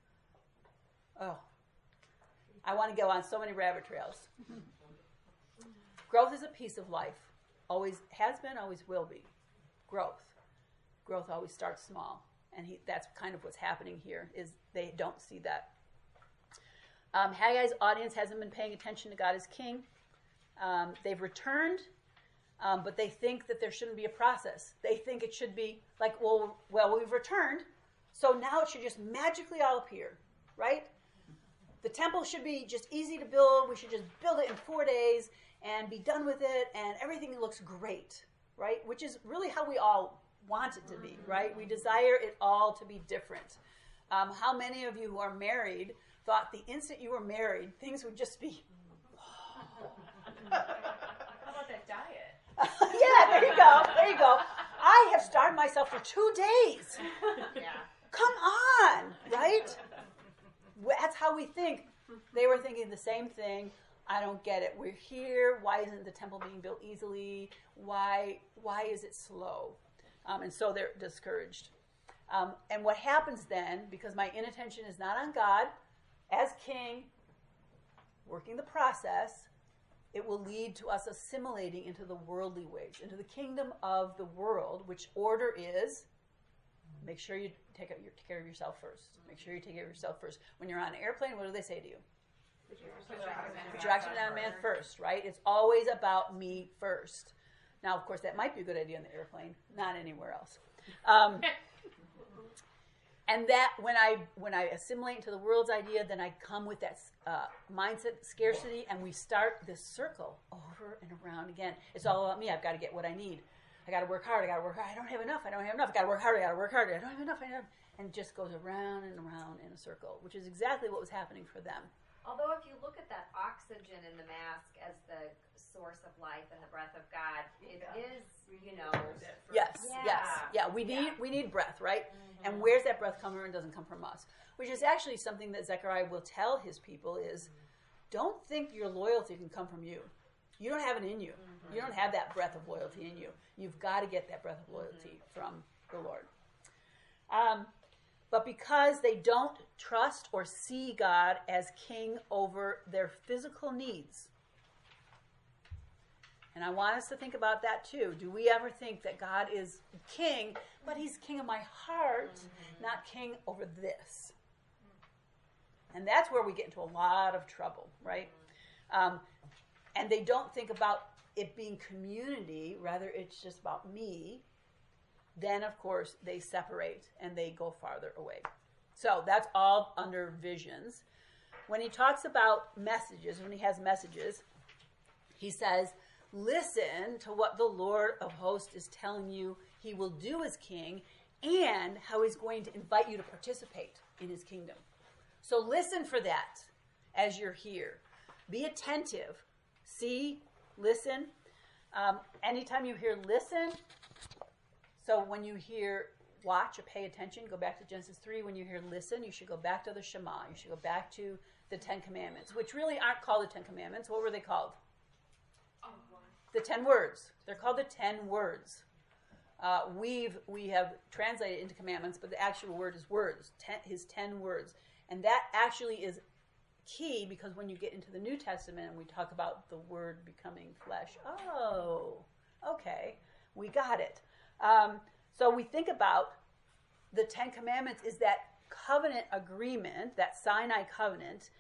I want to go on so many rabbit trails. Growth is a piece of life. Always has been, always will be. Growth. Growth always starts small. And that's kind of what's happening here, is they don't see that. Haggai's audience hasn't been paying attention to God as king. They've returned, but they think that there shouldn't be a process. They think it should be like, well, we've returned, so now it should just magically all appear, right? The temple should be just easy to build. We should just build it in 4 days and be done with it, and everything looks great, right? Which is really how we all want it to be, right? We desire it all to be different. How many of you who are married thought the instant you were married, things would just be... How about that diet? Yeah, there you go. I have starved myself for 2 days. Yeah. Come on, right? That's how we think. They were thinking the same thing. I don't get it. We're here. Why isn't the temple being built easily? Why is it slow? And so they're discouraged. And what happens then, because my inattention is not on God as king, working the process, it will lead to us assimilating into the worldly ways, into the kingdom of the world, which order is, make sure you take care of yourself first. Make sure you take care of yourself first. When you're on an airplane, what do they say to you? Put your oxygen on man first, right? It's always about me first. Now, of course, that might be a good idea on the airplane, not anywhere else. And that when I assimilate into the world's idea, then I come with that mindset scarcity, and we start this circle over and around again. It's all about me. I've got to get what I need. I got to work hard. I don't have enough. I got to work harder. I don't have enough. And it just goes around and around in a circle, which is exactly what was happening for them. Although if you look at that oxygen in the mask as the source of life and the breath of God, it is, Yes. Yeah. We need breath, right? And where's that breath coming from? It doesn't come from us. Which is actually something that Zechariah will tell his people is, don't think your loyalty can come from you. You don't have it in you. You don't have that breath of loyalty in you. You've got to get that breath of loyalty from the Lord. But because they don't trust or see God as king over their physical needs, and I want us to think about that too. Do we ever think that God is king, but he's king of my heart, not king over this? And that's where we get into a lot of trouble, right? And they don't think about it being community, rather it's just about me. Then, of course, they separate and they go farther away. So that's all under visions. When he talks about messages, when he has messages, he says, listen to what the Lord of hosts is telling you he will do as king and how he's going to invite you to participate in his kingdom. So listen for that as you're here. Be attentive. See, listen. Anytime you hear listen, so when you hear watch or pay attention, go back to Genesis 3. When you hear listen, you should go back to the Shema. You should go back to the 10 Commandments, which really aren't called the 10 Commandments. What were they called? The 10 words. They're called the 10 words. We have translated into commandments, but the actual word is words, his 10 words. And that actually is key because when you get into the New Testament and we talk about the word becoming flesh, oh, okay, we got it. So we think about the 10 Commandments is that covenant agreement, that Sinai covenant,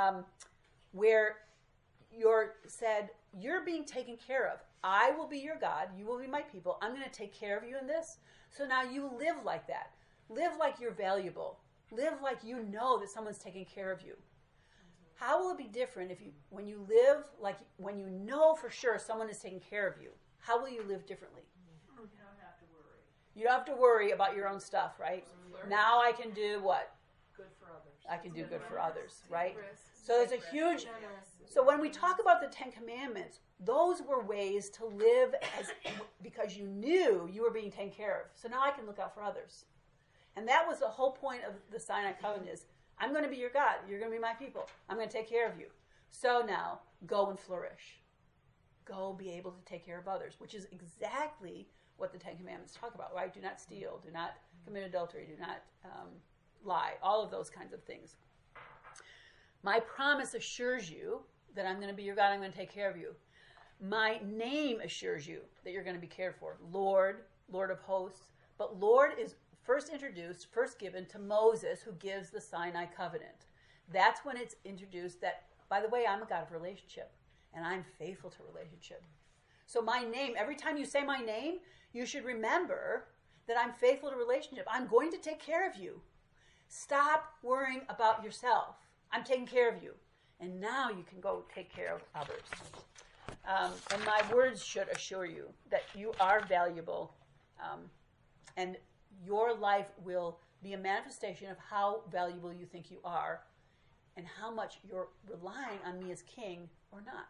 where you're said, you're being taken care of. I will be your God. You will be my people. I'm going to take care of you in this. So now you live like that. Live like you're valuable. Live like you know that someone's taking care of you. How will it be different when you live like when you know for sure someone is taking care of you? How will you live differently? You don't have to worry. You don't have to worry about your own stuff, right? Now I can do what? Good for others. I can do good for others, right? Risks. So there's a huge... So when we talk about the 10 Commandments, those were ways to live because you knew you were being taken care of. So now I can look out for others. And that was the whole point of the Sinai covenant is, I'm going to be your God. You're going to be my people. I'm going to take care of you. So now, go and flourish. Go be able to take care of others, which is exactly what the 10 Commandments talk about, right? Do not steal. Do not commit adultery. Do not lie. All of those kinds of things. My promise assures you that I'm going to be your God. I'm going to take care of you. My name assures you that you're going to be cared for. Lord, Lord of hosts. But Lord is first given to Moses, who gives the Sinai covenant. That's when it's introduced that, by the way, I'm a God of relationship, and I'm faithful to relationship. So my name, every time you say my name, you should remember that I'm faithful to relationship. I'm going to take care of you. Stop worrying about yourself. I'm taking care of you. And now you can go take care of others. And my words should assure you that you are valuable, and your life will be a manifestation of how valuable you think you are and how much you're relying on me as king or not.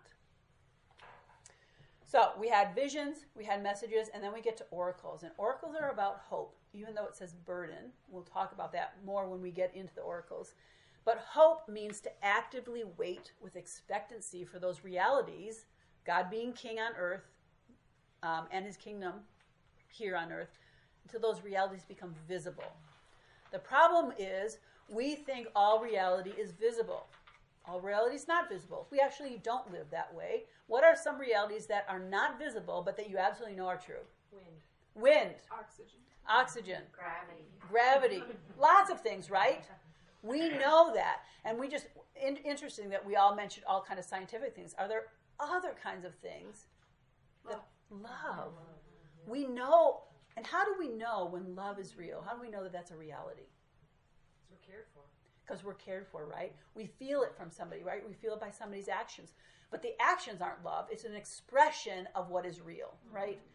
So we had visions, we had messages, and then we get to oracles. And oracles are about hope, even though it says burden. We'll talk about that more when we get into the oracles. But hope means to actively wait with expectancy for those realities, God being king on earth and his kingdom here on earth, until those realities become visible. The problem is we think all reality is visible. All reality is not visible. We actually don't live that way. What are some realities that are not visible but that you absolutely know are true? Wind. Oxygen. Gravity. Lots of things, right? We know that. And we just, interesting that we all mentioned all kind of scientific things. Are there other kinds of things? Love. We know. And how do we know when love is real? How do we know that that's a reality? We're cared for. Because we're cared for, right? We feel it from somebody, right? We feel it by somebody's actions. But the actions aren't love. It's an expression of what is real, right?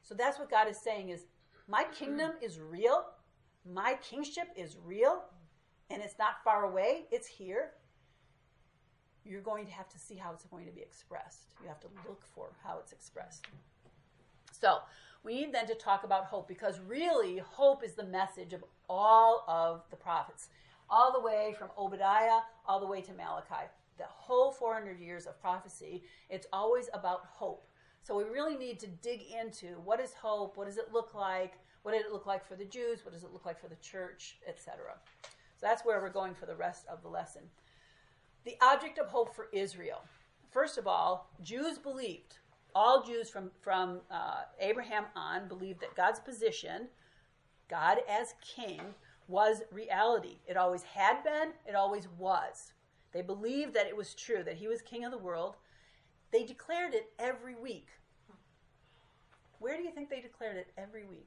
So that's what God is saying is, my kingdom is real, my kingship is real, and it's not far away, it's here. You're going to have to see how it's going to be expressed. You have to look for how it's expressed. So we need then to talk about hope, because really hope is the message of all of the prophets, all the way from Obadiah all the way to Malachi. The whole 400 years of prophecy, it's always about hope. So we really need to dig into what is hope, what does it look like, what did it look like for the Jews, what does it look like for the church, etc. So that's where we're going for the rest of the lesson. The object of hope for Israel. First of all, Jews believed, all Jews from Abraham on believed that God's position, God as king, was reality. It always had been, it always was. They believed that it was true, that he was king of the world. They declared it every week. Where do you think they declared it every week?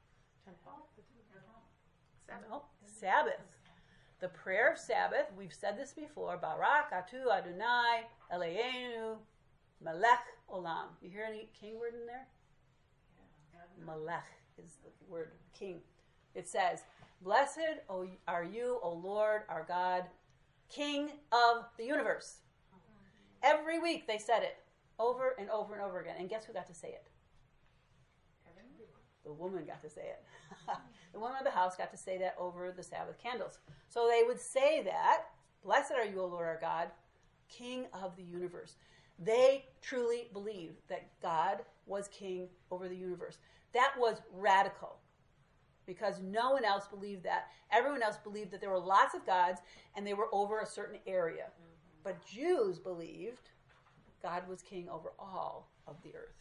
No, Sabbath. The prayer of Sabbath, we've said this before, Barak Atu Adonai Eloheinu Melech Olam. You hear any king word in there? Melech is the word king. It says, blessed are you, O Lord, our God, King of the universe. Every week they said it over and over and over again. And guess who got to say it? The woman got to say it. The woman of the house got to say that over the Sabbath candles. So they would say that, blessed are you, O Lord our God, King of the universe. They truly believed that God was king over the universe. That was radical, because no one else believed that. Everyone else believed that there were lots of gods and they were over a certain area. But Jews believed God was king over all of the earth.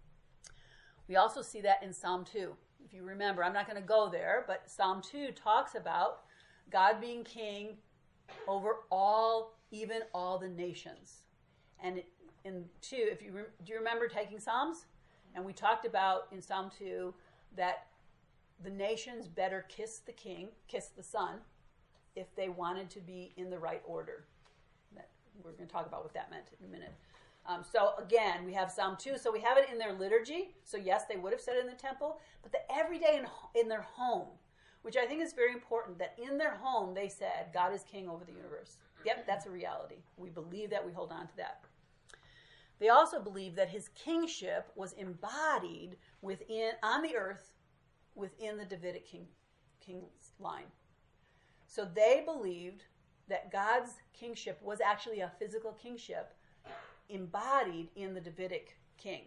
We also see that in Psalm 2. If you remember, I'm not going to go there, but Psalm 2 talks about God being king over all, even all the nations. And in 2, do you remember taking Psalms? And we talked about in Psalm 2 that the nations better kiss the king, kiss the son, if they wanted to be in the right order. We're going to talk about what that meant in a minute. So again, we have Psalm 2. So we have it in their liturgy. So yes, they would have said it in the temple, but every day in their home, which I think is very important, that in their home they said, God is king over the universe. Yep, that's a reality. We believe that. We hold on to that. They also believe that his kingship was embodied on the earth within the Davidic king's line. So they believed that God's kingship was actually a physical kingship embodied in the Davidic king.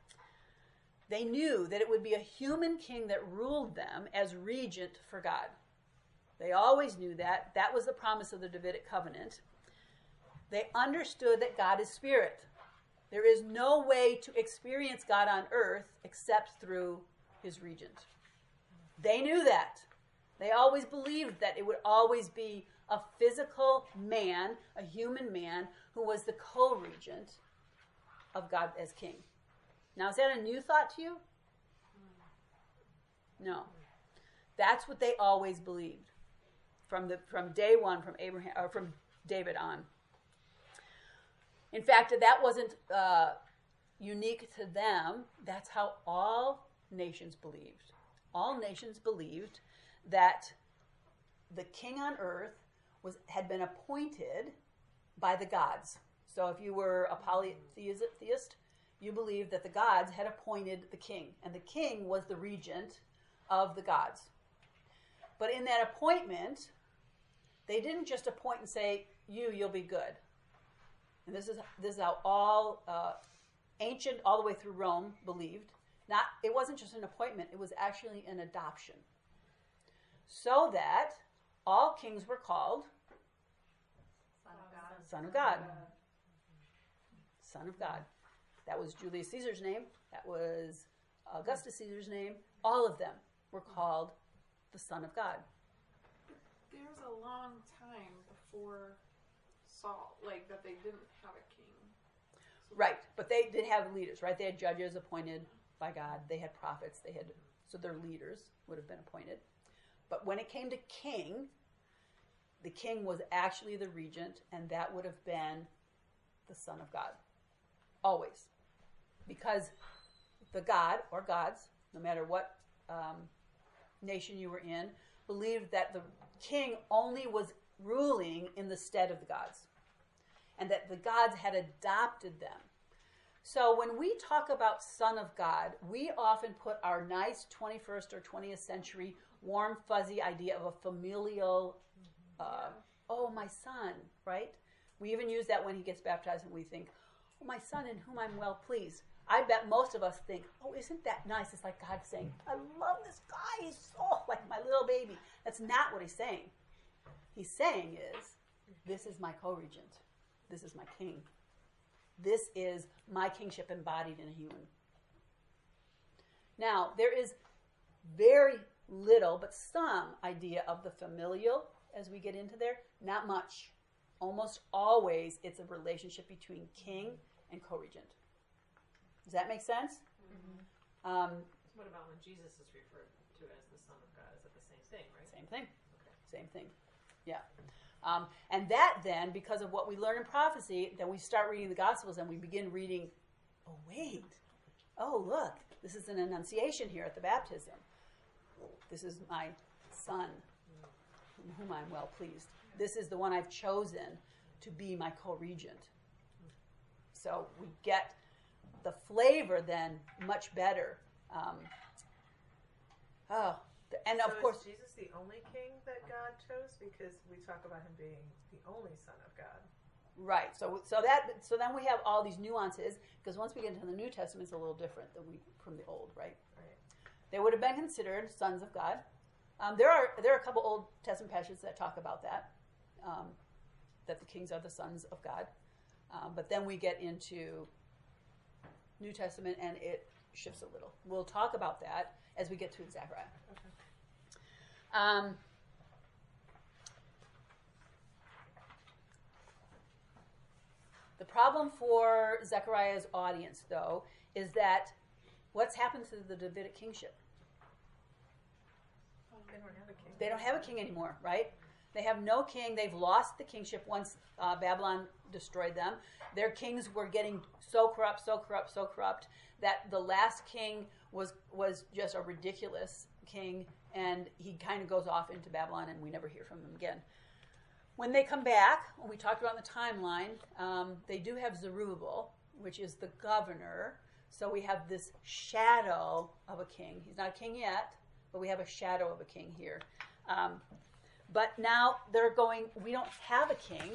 They knew that it would be a human king that ruled them as regent for God. They always knew that. That was the promise of the Davidic covenant. They understood that God is spirit. There is no way to experience God on earth except through his regent. They knew that. They always believed that it would always be a physical man, a human man, who was the co-regent of God as king. Now, is that a new thought to you? No. That's what they always believed from day one, from Abraham or from David on. In fact, that wasn't unique to them. That's how all nations believed. All nations believed that the king on earth had been appointed by the gods. So if you were a polytheist, you believed that the gods had appointed the king, and the king was the regent of the gods. But in that appointment, they didn't just appoint and say, you'll be good. And this is how all ancient, all the way through Rome, believed. It wasn't just an appointment, it was actually an adoption. So that all kings were called Son of God. Son of God. That was Julius Caesar's name. That was Augustus Caesar's name. All of them were called the Son of God. There's a long time before Saul, that they didn't have a king. So Right, but they did have leaders, right? They had judges appointed by God. They had prophets. So their leaders would have been appointed. But when it came to king, the king was actually the regent, and that would have been the Son of God. Always. Because the God, or gods, no matter what nation you were in, believed that the king only was ruling in the stead of the gods, and that the gods had adopted them. So when we talk about Son of God, we often put our nice 21st or 20th century warm, fuzzy idea of a familial, oh, my son, right? We even use that when he gets baptized and we think, oh, my son in whom I'm well pleased. I bet most of us think, oh, isn't that nice? It's like God saying, I love this guy. He's so like my little baby. That's not what he's saying. He's saying is, this is my co-regent. This is my king. This is my kingship embodied in a human. Now, there is very little, but some idea of the familial as we get into there. Not much. Almost always it's a relationship between king and co-regent. Does that make sense? Mm-hmm. What about when Jesus is referred to as the Son of God? Is it the same thing, right? Same thing. Okay. Same thing. Yeah. And that then, because of what we learn in prophecy, then we start reading the Gospels and we begin reading, oh, wait. Oh, look. This is an annunciation here at the baptism. This is my son, in whom I'm well pleased. This is the one I've chosen to be my co-regent. So we get the flavor then much better. And of course, is Jesus the only king that God chose? Because we talk about him being the only Son of God. right. So then we have all these nuances, because once we get into the New Testament, it's a little different than from the Old, right? Right. They would have been considered sons of God. There are a couple Old Testament passages that talk about that the kings are the sons of God. But then we get into New Testament, and it shifts a little. We'll talk about that as we get to Zechariah. Okay. The problem for Zechariah's audience, though, is that what's happened to the Davidic kingship? They don't have a king. They don't have a king anymore, right? They have no king. They've lost the kingship once Babylon destroyed them. Their kings were getting so corrupt that the last king was just a ridiculous king, and he kind of goes off into Babylon, and we never hear from him again. When they come back, when we talked about in the timeline, they do have Zerubbabel, which is the governor. So we have this shadow of a king. He's not a king yet, but we have a shadow of a king here. But now they're going, we don't have a king.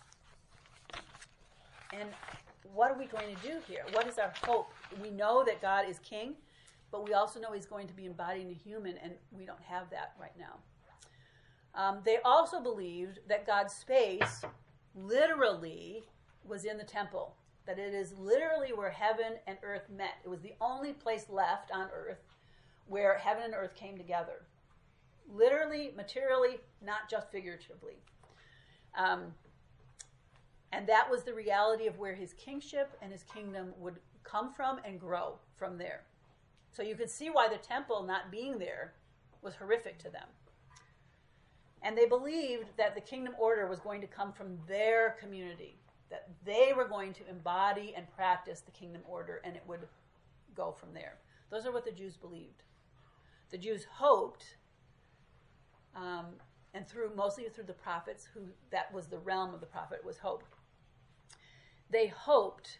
And what are we going to do here? What is our hope? We know that God is king, but we also know he's going to be embodied in a human, and we don't have that right now. They also believed that God's space literally was in the temple, that it is literally where heaven and earth met. It was the only place left on earth where heaven and earth came together. Literally, materially, not just figuratively. And that was the reality of where his kingship and his kingdom would come from and grow from there. So you can see why the temple not being there was horrific to them. And they believed that the kingdom order was going to come from their community, that they were going to embody and practice the kingdom order, and it would go from there. Those are what the Jews believed. The Jews hoped, and mostly through the prophets, that was the realm of the prophet, was hope. They hoped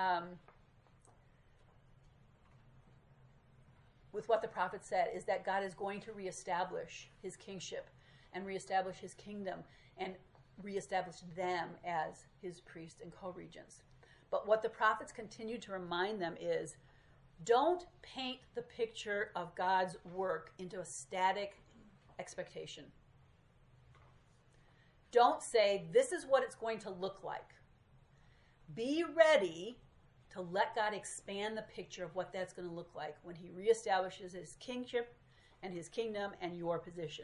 with what the prophet said is that God is going to reestablish his kingship and reestablish his kingdom and reestablish them as his priests and co-regents. But what the prophets continue to remind them is, don't paint the picture of God's work into a static expectation. Don't say, this is what it's going to look like. Be ready to let God expand the picture of what that's going to look like when he reestablishes his kingship and his kingdom and your position.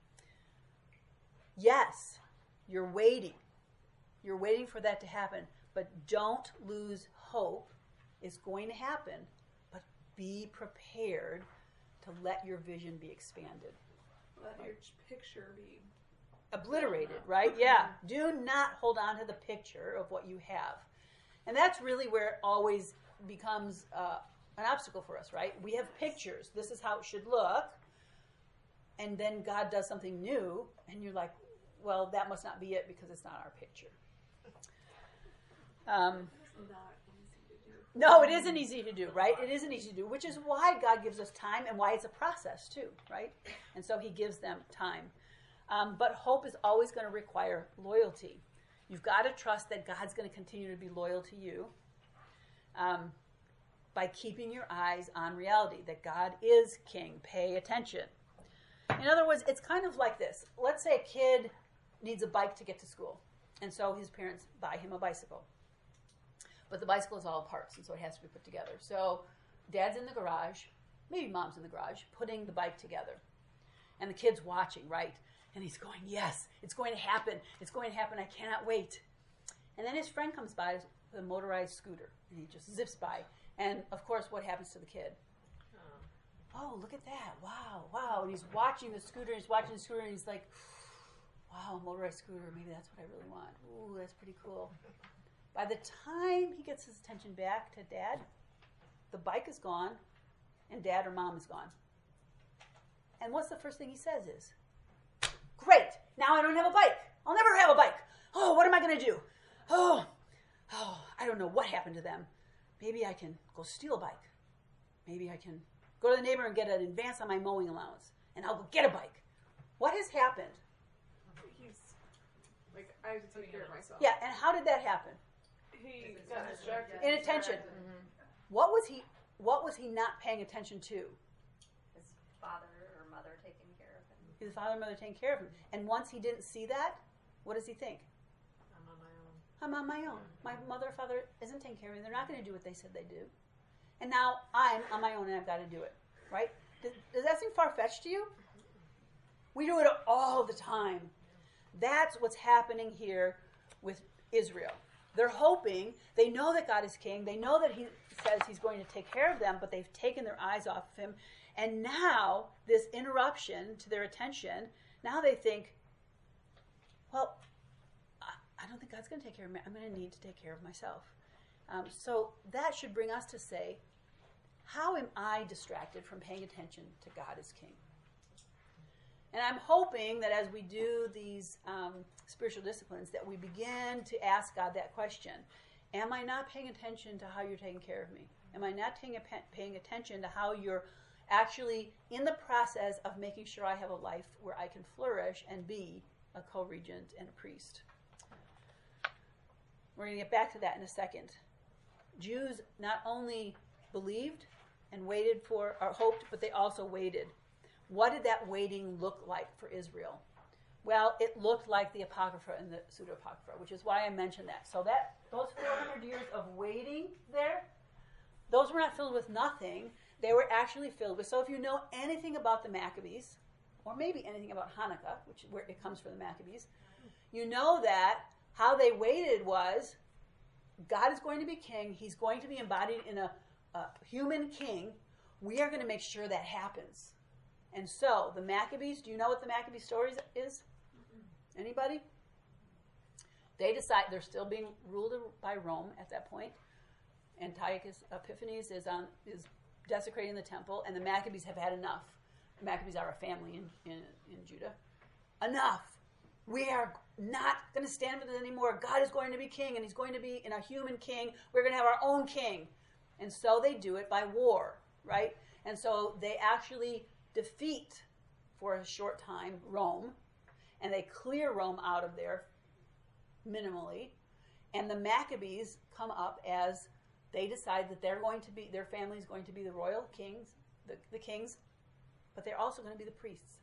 Yes, you're waiting. You're waiting for that to happen, but don't lose hope. It's going to happen, but be prepared to let your vision be expanded. Let your picture be obliterated, right? Yeah. Do not hold on to the picture of what you have. And that's really where it always becomes an obstacle for us, right? We have pictures. This is how it should look. And then God does something new, and you're like, well, that must not be it because it's not our picture. It's not easy to do. No, it isn't easy to do, right? It isn't easy to do, which is why God gives us time and why it's a process too, right? And so he gives them time. But hope is always going to require loyalty. You've got to trust that God's going to continue to be loyal to you by keeping your eyes on reality, that God is king. Pay attention. In other words, it's kind of like this. Let's say a kid needs a bike to get to school, and so his parents buy him a bicycle. But the bicycle is all parts, and so it has to be put together. So dad's in the garage, maybe mom's in the garage, putting the bike together. And the kid's watching, right? And he's going, yes, it's going to happen. It's going to happen. I cannot wait. And then his friend comes by with a motorized scooter, and he just zips by. And, of course, what happens to the kid? Oh, look at that. Wow, wow. And he's watching the scooter, and he's like, wow, motorized scooter, maybe that's what I really want. Ooh, that's pretty cool. By the time he gets his attention back to dad, the bike is gone, and dad or mom is gone. And what's the first thing he says is, great, now I don't have a bike. I'll never have a bike. Oh, what am I going to do? Oh, I don't know what happened to them. Maybe I can go steal a bike. Maybe I can go to the neighbor and get an advance on my mowing allowance, and I'll go get a bike. What has happened? He's like, I have to take care of myself. Yeah, and how did that happen? He got distracted. Inattention. What was he not paying attention to? His father or mother taking care of him. His father and mother taking care of him. And once he didn't see that, what does he think? I'm on my own. I'm on my own. My mother or father isn't taking care of me. They're not going to do what they said they do. And now I'm on my own and I've got to do it. Right? Does that seem far-fetched to you? We do it all the time. That's what's happening here with Israel. They're hoping, they know that God is king, they know that he says he's going to take care of them, but they've taken their eyes off of him. And now, this interruption to their attention, now they think, well, I don't think God's going to take care of me. I'm going to need to take care of myself. So that should bring us to say, how am I distracted from paying attention to God as king? And I'm hoping that as we do these spiritual disciplines, that we begin to ask God that question. Am I not paying attention to how you're taking care of me? Am I not paying attention to how you're actually in the process of making sure I have a life where I can flourish and be a co-regent and a priest? We're going to get back to that in a second. Jews not only believed and waited for, or hoped, but they also waited. What did that waiting look like for Israel? Well, it looked like the Apocrypha and the Pseudo-Apocrypha, which is why I mentioned that. So that those 400 years of waiting there, those were not filled with nothing. They were actually filled with. So if you know anything about the Maccabees, or maybe anything about Hanukkah, which is where it comes from the Maccabees, you know that how they waited was, God is going to be king. He's going to be embodied in a human king. We are going to make sure that happens. And so, the Maccabees, do you know what the Maccabee story is? Anybody? They decide, they're still being ruled by Rome at that point. Antiochus Epiphanes is desecrating the temple, and the Maccabees have had enough. The Maccabees are a family in Judah. Enough. We are not going to stand with it anymore. God is going to be king, and he's going to be in a human king. We're going to have our own king. And so they do it by war, right? And so they actually defeat, for a short time, Rome, and they clear Rome out of there minimally, and the Maccabees come up as they decide that they're going to be, their family is going to be the royal kings, the kings, but they're also going to be the priests.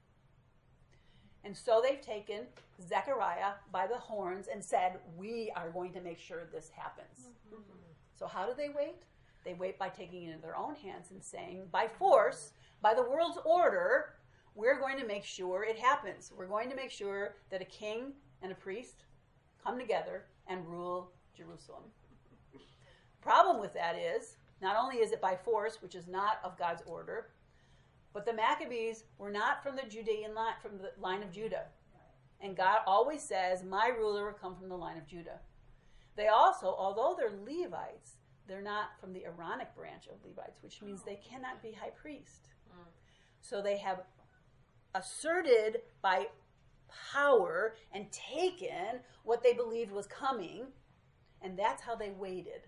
And so they've taken Zechariah by the horns and said, we are going to make sure this happens. Mm-hmm. So how do they wait? They wait by taking it into their own hands and saying, by force, by the world's order, we're going to make sure it happens. We're going to make sure that a king and a priest come together and rule Jerusalem. Problem with that is, not only is it by force, which is not of God's order, but the Maccabees were not from the Judean line, from the line of Judah. And God always says, my ruler will come from the line of Judah. They also, although they're Levites, they're not from the Aaronic branch of Levites, which means they cannot be high priest. So they have asserted by power and taken what they believed was coming, and that's how they waited,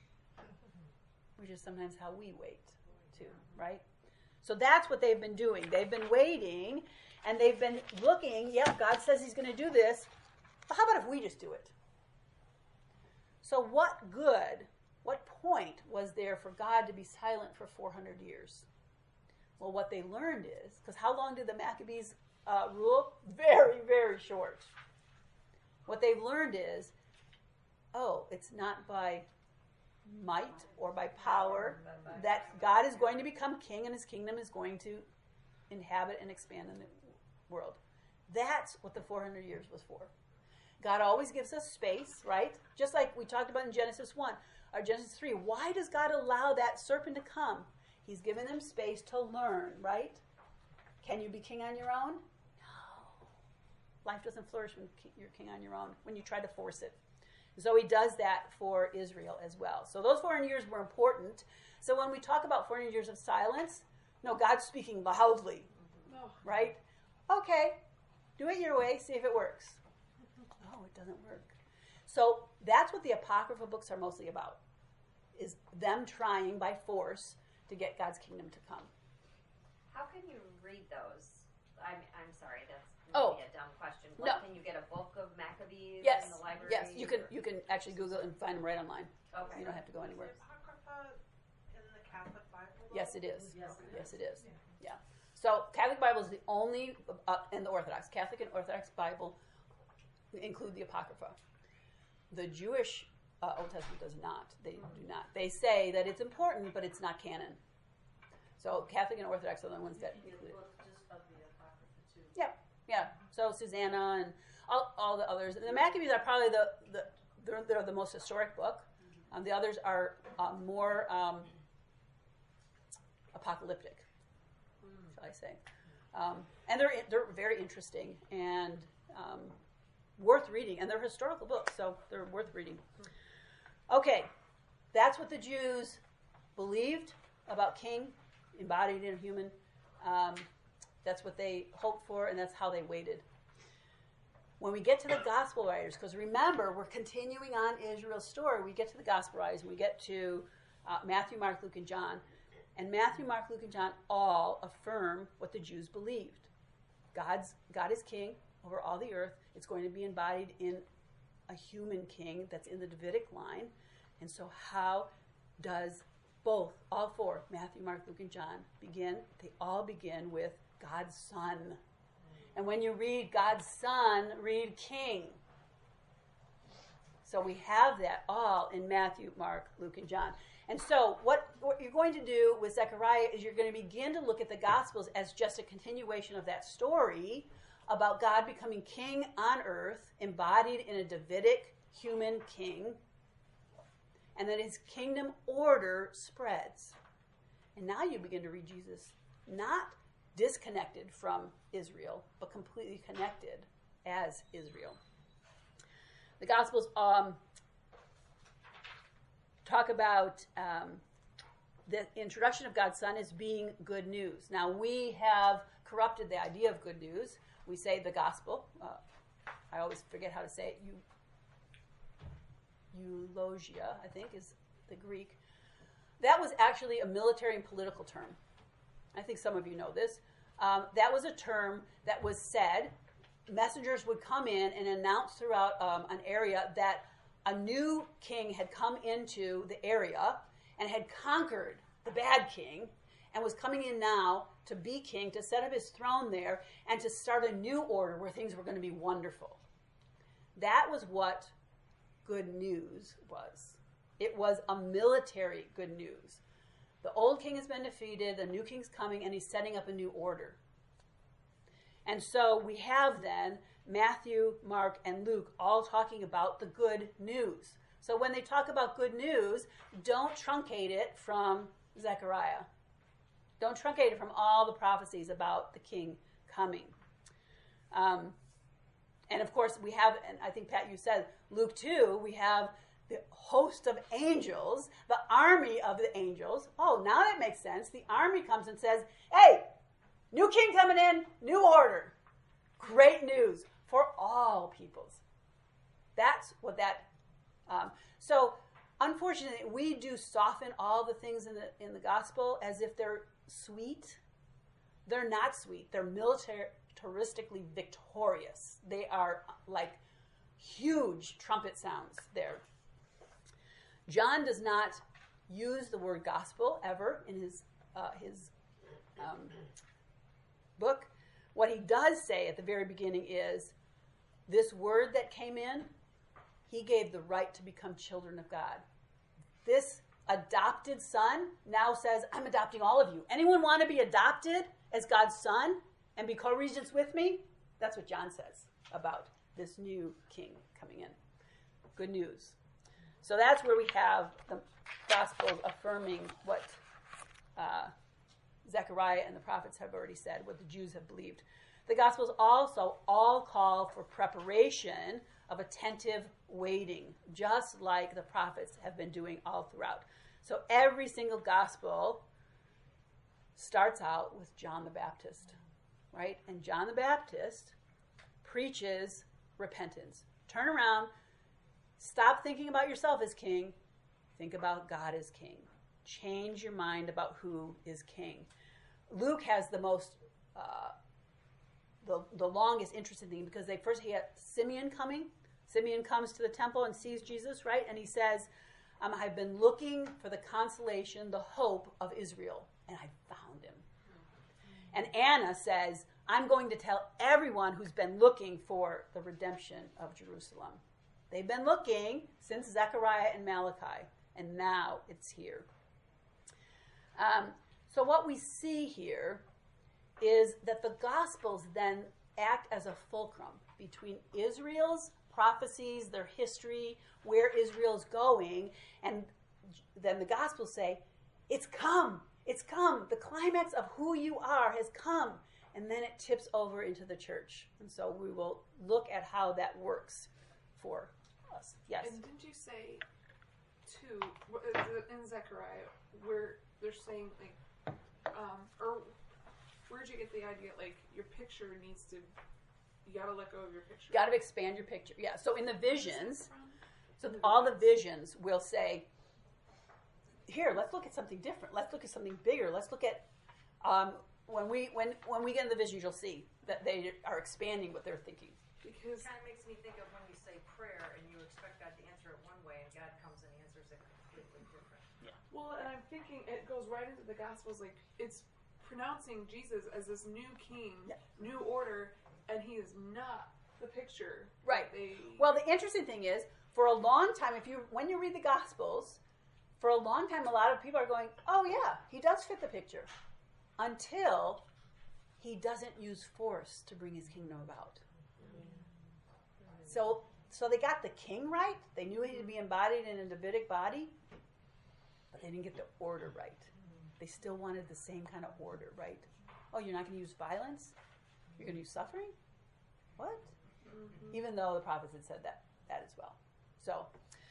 which is sometimes how we wait too, right? So that's what they've been doing. They've been waiting, and they've been looking, yeah, God says he's going to do this, but how about if we just do it? So what point was there for God to be silent for 400 years? Well, what they learned is, because how long did the Maccabees rule? Very, very short. What they've learned is, it's not by might or by power that God is going to become king and his kingdom is going to inhabit and expand in the world. That's what the 400 years was for. God always gives us space, right? Just like we talked about in Genesis 1 or Genesis 3. Why does God allow that serpent to come? He's given them space to learn, right? Can you be king on your own? No. Life doesn't flourish when you're king on your own, when you try to force it. So he does that for Israel as well. So those 400 years were important. So when we talk about 400 years of silence, no, God's speaking loudly, right? Okay, do it your way, see if it works. Oh, it doesn't work. So that's what the Apocrypha books are mostly about, is them trying by force to get God's kingdom to come. How can you read those? I'm sorry, that's Oh. maybe a dumb question. No. Like, can you get a book of Maccabees Yes, in the library? yes, you can actually Google it and find them right online. Okay. You don't have to go anywhere. Is the Apocrypha in the Catholic Bible? Yes, it is. Yes, Yes, it is. Yeah. So Catholic Bible is the only, and the Orthodox, Catholic and Orthodox Bible include the Apocrypha. The Jewish Old Testament does not. They do not. They say that it's important, but it's not canon. So Catholic and Orthodox are the ones that include it. Just of the Apocrypha too. Yeah. So Susanna and all the others. And the Maccabees are probably they're the most historic book. The others are more apocalyptic, shall I say? And they're very interesting and worth reading. And they're historical books, so they're worth reading. Okay, that's what the Jews believed about king, embodied in a human. That's what they hoped for, and that's how they waited. When we get to the gospel writers, because remember, we're continuing on Israel's story, we get to the gospel writers, and we get to Matthew, Mark, Luke, and John. And Matthew, Mark, Luke, and John all affirm what the Jews believed. God is king over all the earth. It's going to be embodied in a human king that's in the Davidic line. And so how does all four, Matthew, Mark, Luke, and John, begin? They all begin with God's Son. And when you read God's Son, read King. So we have that all in Matthew, Mark, Luke, and John. And so what you're going to do with Zechariah is you're going to begin to look at the Gospels as just a continuation of that story about God becoming king on earth, embodied in a Davidic human king, and that his kingdom order spreads. And now you begin to read Jesus not disconnected from Israel, but completely connected as Israel. The Gospels talk about the introduction of God's Son as being good news. Now, we have corrupted the idea of good news. We say the gospel. I always forget how to say it. Eulogia, I think, is the Greek. That was actually a military and political term. I think some of you know this. That was a term that was said. Messengers would come in and announce throughout an area that a new king had come into the area and had conquered the bad king and was coming in now to be king, to set up his throne there, and to start a new order where things were going to be wonderful. That was what good news was. It was a military good news. The old king has been defeated, the new king's coming, and he's setting up a new order. And so we have then Matthew, Mark, and Luke all talking about the good news. So when they talk about good news, don't truncate it from Zechariah. Don't truncate it from all the prophecies about the king coming. And of course we have, and I think Pat, you said, Luke 2, we have the host of angels, the army of the angels. Oh, now that makes sense. The army comes and says, hey, new king coming in, new order. Great news for all peoples. That's what that. So, unfortunately, we do soften all the things in the gospel as if they're sweet. They're not sweet. They're militaristically victorious. They are like huge trumpet sounds there. John does not use the word gospel ever in his book. What he does say at the very beginning is, this word that came in, he gave the right to become children of God. This adopted son now says, I'm adopting all of you. Anyone want to be adopted as God's son and be co-regents with me? That's what John says about this new king coming in. Good news. So that's where we have the Gospels affirming what Zechariah and the prophets have already said, what the Jews have believed. The Gospels also all call for preparation of attentive waiting, just like the prophets have been doing all throughout. So every single Gospel starts out with John the Baptist, right? And John the Baptist preaches repentance. Turn around. Stop thinking about yourself as king. Think about God as king. Change your mind about who is king. Luke has the most, the longest interesting thing, because he had Simeon coming. Simeon comes to the temple and sees Jesus, right? And he says, I've been looking for the consolation, the hope of Israel, and I found him. And Anna says, I'm going to tell everyone who's been looking for the redemption of Jerusalem. They've been looking since Zechariah and Malachi, and now it's here. So what we see here is that the Gospels then act as a fulcrum between Israel's prophecies, their history, where Israel's going, and then the Gospels say, it's come, the climax of who you are has come, and then it tips over into the church. And so we will look at how that works for us. Yes? And didn't you say, too, in Zechariah, where they're saying, like, or where'd you get the idea, like, your picture needs to, you gotta let go of your picture? Got to expand your picture. Yeah, so in the visions, all the visions will say, here, let's look at something different. Let's look at something bigger. Let's look at, when we get in the visions, you'll see that they are expanding what they're thinking. Because It kind of makes me think of when you say prayer and you expect God to answer it one way and God comes and answers it completely different. well, and I'm thinking it goes right into the Gospels, like, it's pronouncing Jesus as this new king, new order, and he is not the picture. Right. They, Well, the interesting thing is, for a long time, when you read the Gospels, for a long time, a lot of people are going, oh yeah, he does fit the picture. Until he doesn't use force to bring his kingdom about. So they got the king right. They knew he would be embodied in a Davidic body, but they didn't get the order right. They still wanted the same kind of order, right? Oh, you're not going to use violence? You're going to use suffering? What? Even though the prophets had said that as well. So,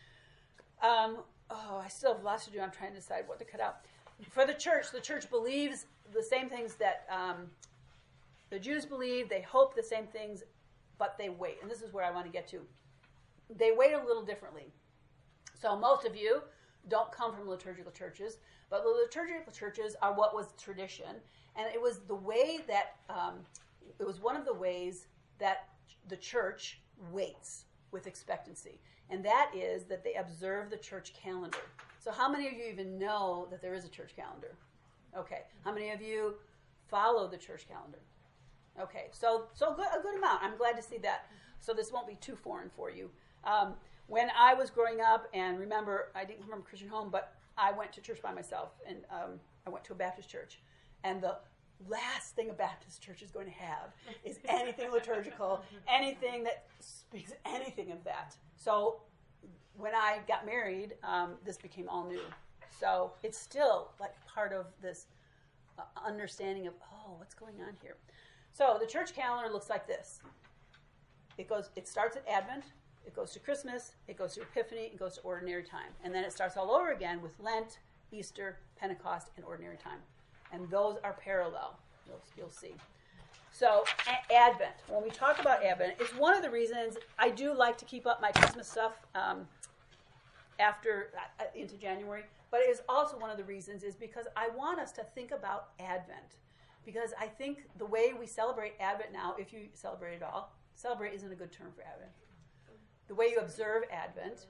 I still have lots to do. I'm trying to decide what to cut out. For the church believes the same things that the Jews believe. They hope the same things, but they wait. And this is where I want to get to. They wait a little differently. So most of you don't come from liturgical churches, but the liturgical churches are what was tradition. And it was the way that, it was one of the ways that the church waits with expectancy. And that is that they observe the church calendar. So how many of you even know that there is a church calendar? Okay. How many of you follow the church calendar? Okay. So good, a good amount. I'm glad to see that. So this won't be too foreign for you. When I was growing up, and remember, I didn't come from a Christian home, but I went to church by myself, and I went to a Baptist church. And the last thing a Baptist church is going to have is anything liturgical, anything that speaks anything of that. So when I got married, this became all new. So it's still like part of this understanding of, what's going on here? So the church calendar looks like this. It starts at Advent, It goes to Christmas, it goes to Epiphany, it goes to ordinary time. And then it starts all over again with Lent, Easter, Pentecost, and ordinary time. And those are parallel, you'll see. So, Advent. When we talk about Advent, it's one of the reasons I do like to keep up my Christmas stuff into January. But it is also one of the reasons is because I want us to think about Advent. Because I think the way we celebrate Advent now, if you celebrate it all, celebrate isn't a good term for Advent. The way you observe Advent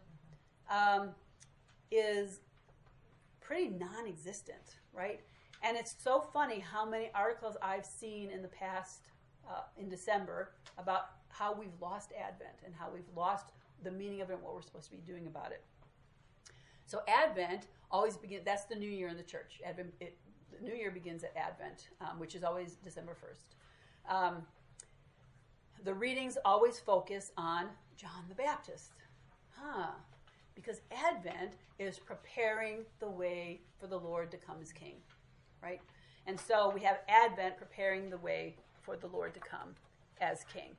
is pretty non-existent, right? And it's so funny how many articles I've seen in the past, in December, about how we've lost Advent and how we've lost the meaning of it and what we're supposed to be doing about it. So Advent always begins, that's the new year in the church. The new year begins at Advent, which is always December 1st. The readings always focus on John the Baptist. Because Advent is preparing the way for the Lord to come as King, right? And so we have Advent preparing the way for the Lord to come as King.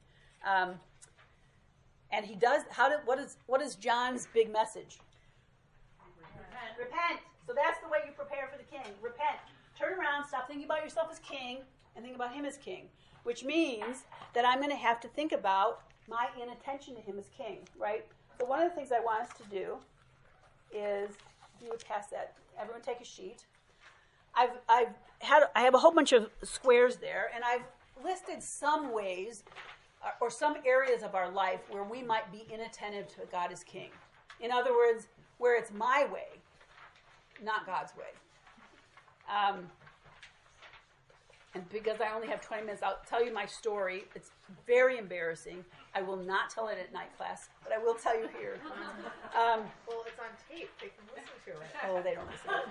And he does, what is John's big message? Repent. So that's the way you prepare for the King. Repent. Turn around, stop thinking about yourself as King, and think about him as King. Which means that I'm going to have to think about my inattention to him as King, right? So one of the things I want us to do is, if you would pass that, everyone take a sheet. I have a whole bunch of squares there, and I've listed some ways or some areas of our life where we might be inattentive to God as King. In other words, where it's my way, not God's way. And because I only have 20 minutes, I'll tell you my story. It's very embarrassing. I will not tell it at night class, but I will tell you here. Well, it's on tape. They can listen to it. Oh, they don't listen to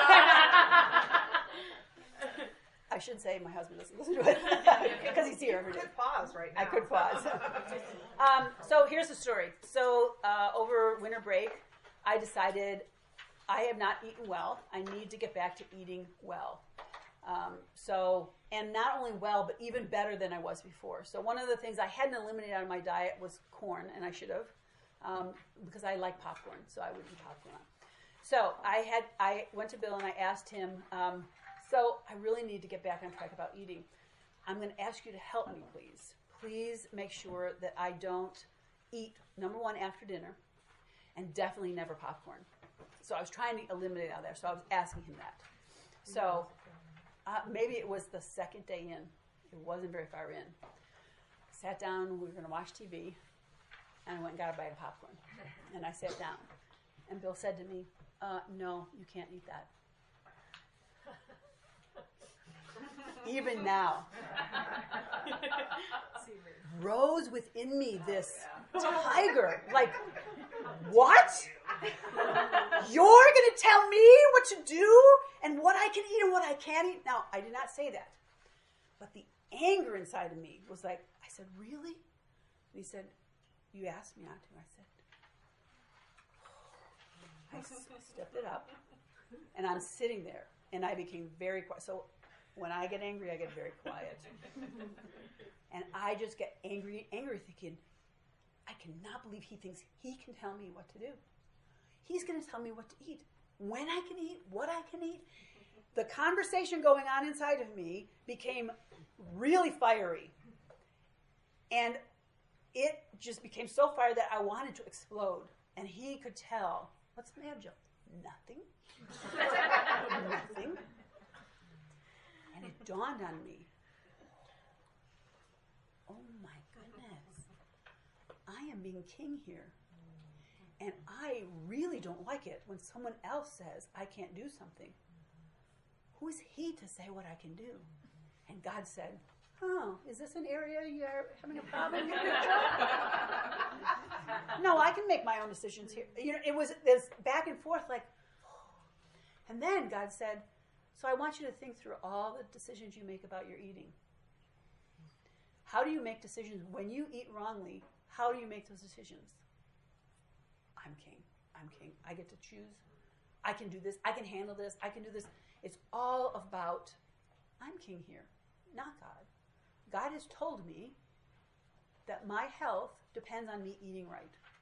it. I should say my husband doesn't listen to it because he's here every day. You could pause right now. I could pause. So here's the story. So over winter break, I decided I have not eaten well. I need to get back to eating well. And not only well, but even better than I was before. So one of the things I hadn't eliminated out of my diet was corn, and I should have, because I like popcorn, so I would eat popcorn. So I went to Bill and I asked him, so I really need to get back on track about eating. I'm going to ask you to help me, please. Please make sure that I don't eat, number one, after dinner, and definitely never popcorn. So I was trying to eliminate out there, so I was asking him that. So maybe it was the second day in. It wasn't very far in. Sat down, we were going to watch TV, and I went and got a bite of popcorn. And I sat down. And Bill said to me, no, you can't eat that. Even now, rose within me this tiger. Like, what? You're going to tell me what to do and what I can eat and what I can't eat? Now, I did not say that. But the anger inside of me was like, I said, really? And he said, you asked me not to. I stepped it up, and I'm sitting there, and I became very quiet. So when I get angry, I get very quiet. And I just get angry, thinking, I cannot believe he thinks he can tell me what to do. He's going to tell me what to eat, when I can eat, what I can eat. The conversation going on inside of me became really fiery. And it just became so fiery that I wanted to explode. And he could tell, what's the matter, Jill? Nothing. Nothing. And it dawned on me, oh my goodness, I am being king here. And I really don't like it when someone else says I can't do something. Who is he to say what I can do? And God said, oh, is this an area you're having a problem with? No, I can make my own decisions here. You know, it was this back and forth like, and then God said, so I want you to think through all the decisions you make about your eating. How do you make decisions? When you eat wrongly, how do you make those decisions? I'm king. I'm king. I get to choose. I can do this. I can handle this. I can do this. It's all about, I'm king here, not God. God has told me that my health depends on me eating right.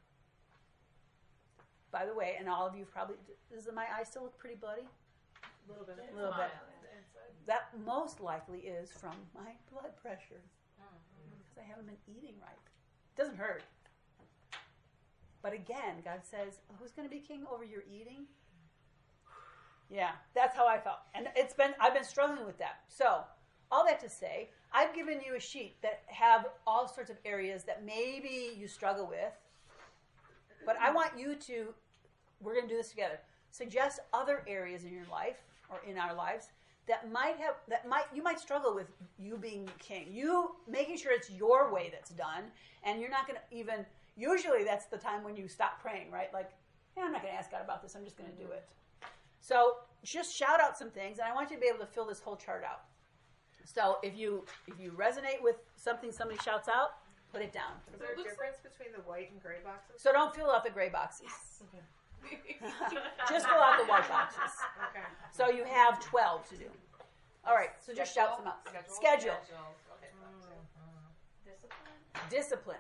by the way, and all of you probably, does my eye still look pretty bloody? A little bit. A little bit. That most likely is from my blood pressure. Because I haven't been eating right. It doesn't hurt. But again, God says, who's going to be king over your eating? Yeah, that's how I felt. And I've been struggling with that. So, all that to say, I've given you a sheet that have all sorts of areas that maybe you struggle with. But I want you to, we're going to do this together, suggest other areas in your life or in our lives that you might struggle with you being king. You making sure it's your way that's done, and you're not going to even, usually that's the time when you stop praying, right? Like, I'm not going to ask God about this, I'm just going to do it. So just shout out some things, and I want you to be able to fill this whole chart out. So if you resonate with something somebody shouts out, put it down. Is there a difference between the white and gray boxes? So don't fill out the gray boxes. Okay. Just fill out the white boxes. Okay. So you have 12 to do. All right, so just shout some out. Schedule. Okay. Discipline. Discipline.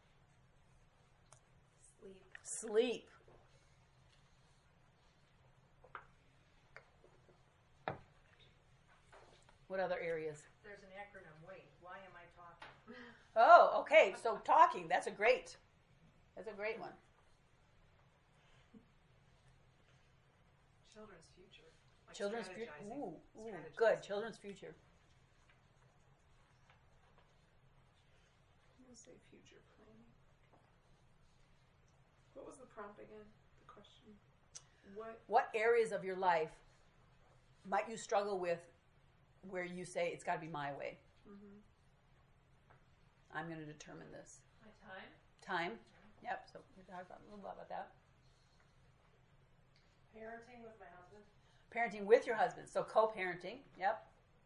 Sleep. What other areas? There's an acronym. Wait, why am I talking? Oh, okay. So talking. That's a great one. Children's future. Like Children's future. strategizing. Ooh, Strategizing. good. Children's future. I'm gonna say future planning. What was the prompt again? The question. What areas of your life might you struggle with where you say it's got to be my way? Mm-hmm. I'm going to determine this. My time. Time. Yep. So we talked a little bit about that. Parenting with my husband. Parenting with your husband. So co-parenting. Yep.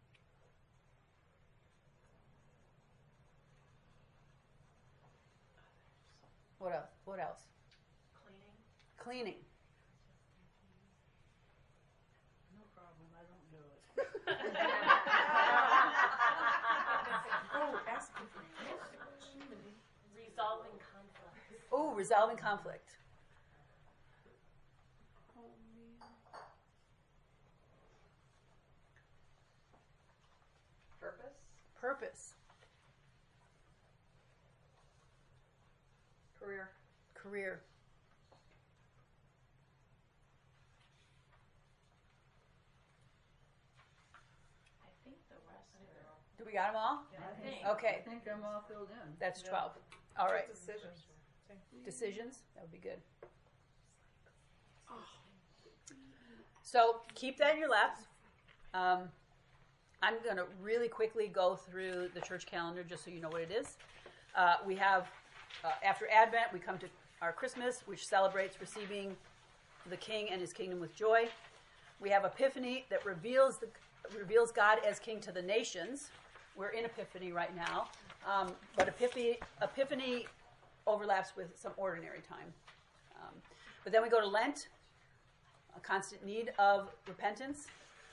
What else? What else? Cleaning. No problem, I don't do it. Oh, ask me for Resolving conflicts. Oh, resolving conflict. Oh man. Purpose. Career. I think the rest are. Do we got them all? I think. Okay. I think I'm all filled in. That's 12. All right. Decisions. Decisions. That would be good. So keep that in your laps. I'm going to really quickly go through the church calendar just so you know what it is. We have, after Advent, we come to our Christmas, which celebrates receiving the King and his kingdom with joy. We have Epiphany that reveals God as King to the nations. We're in Epiphany right now. But Epiphany overlaps with some ordinary time. But then we go to Lent, a constant need of repentance.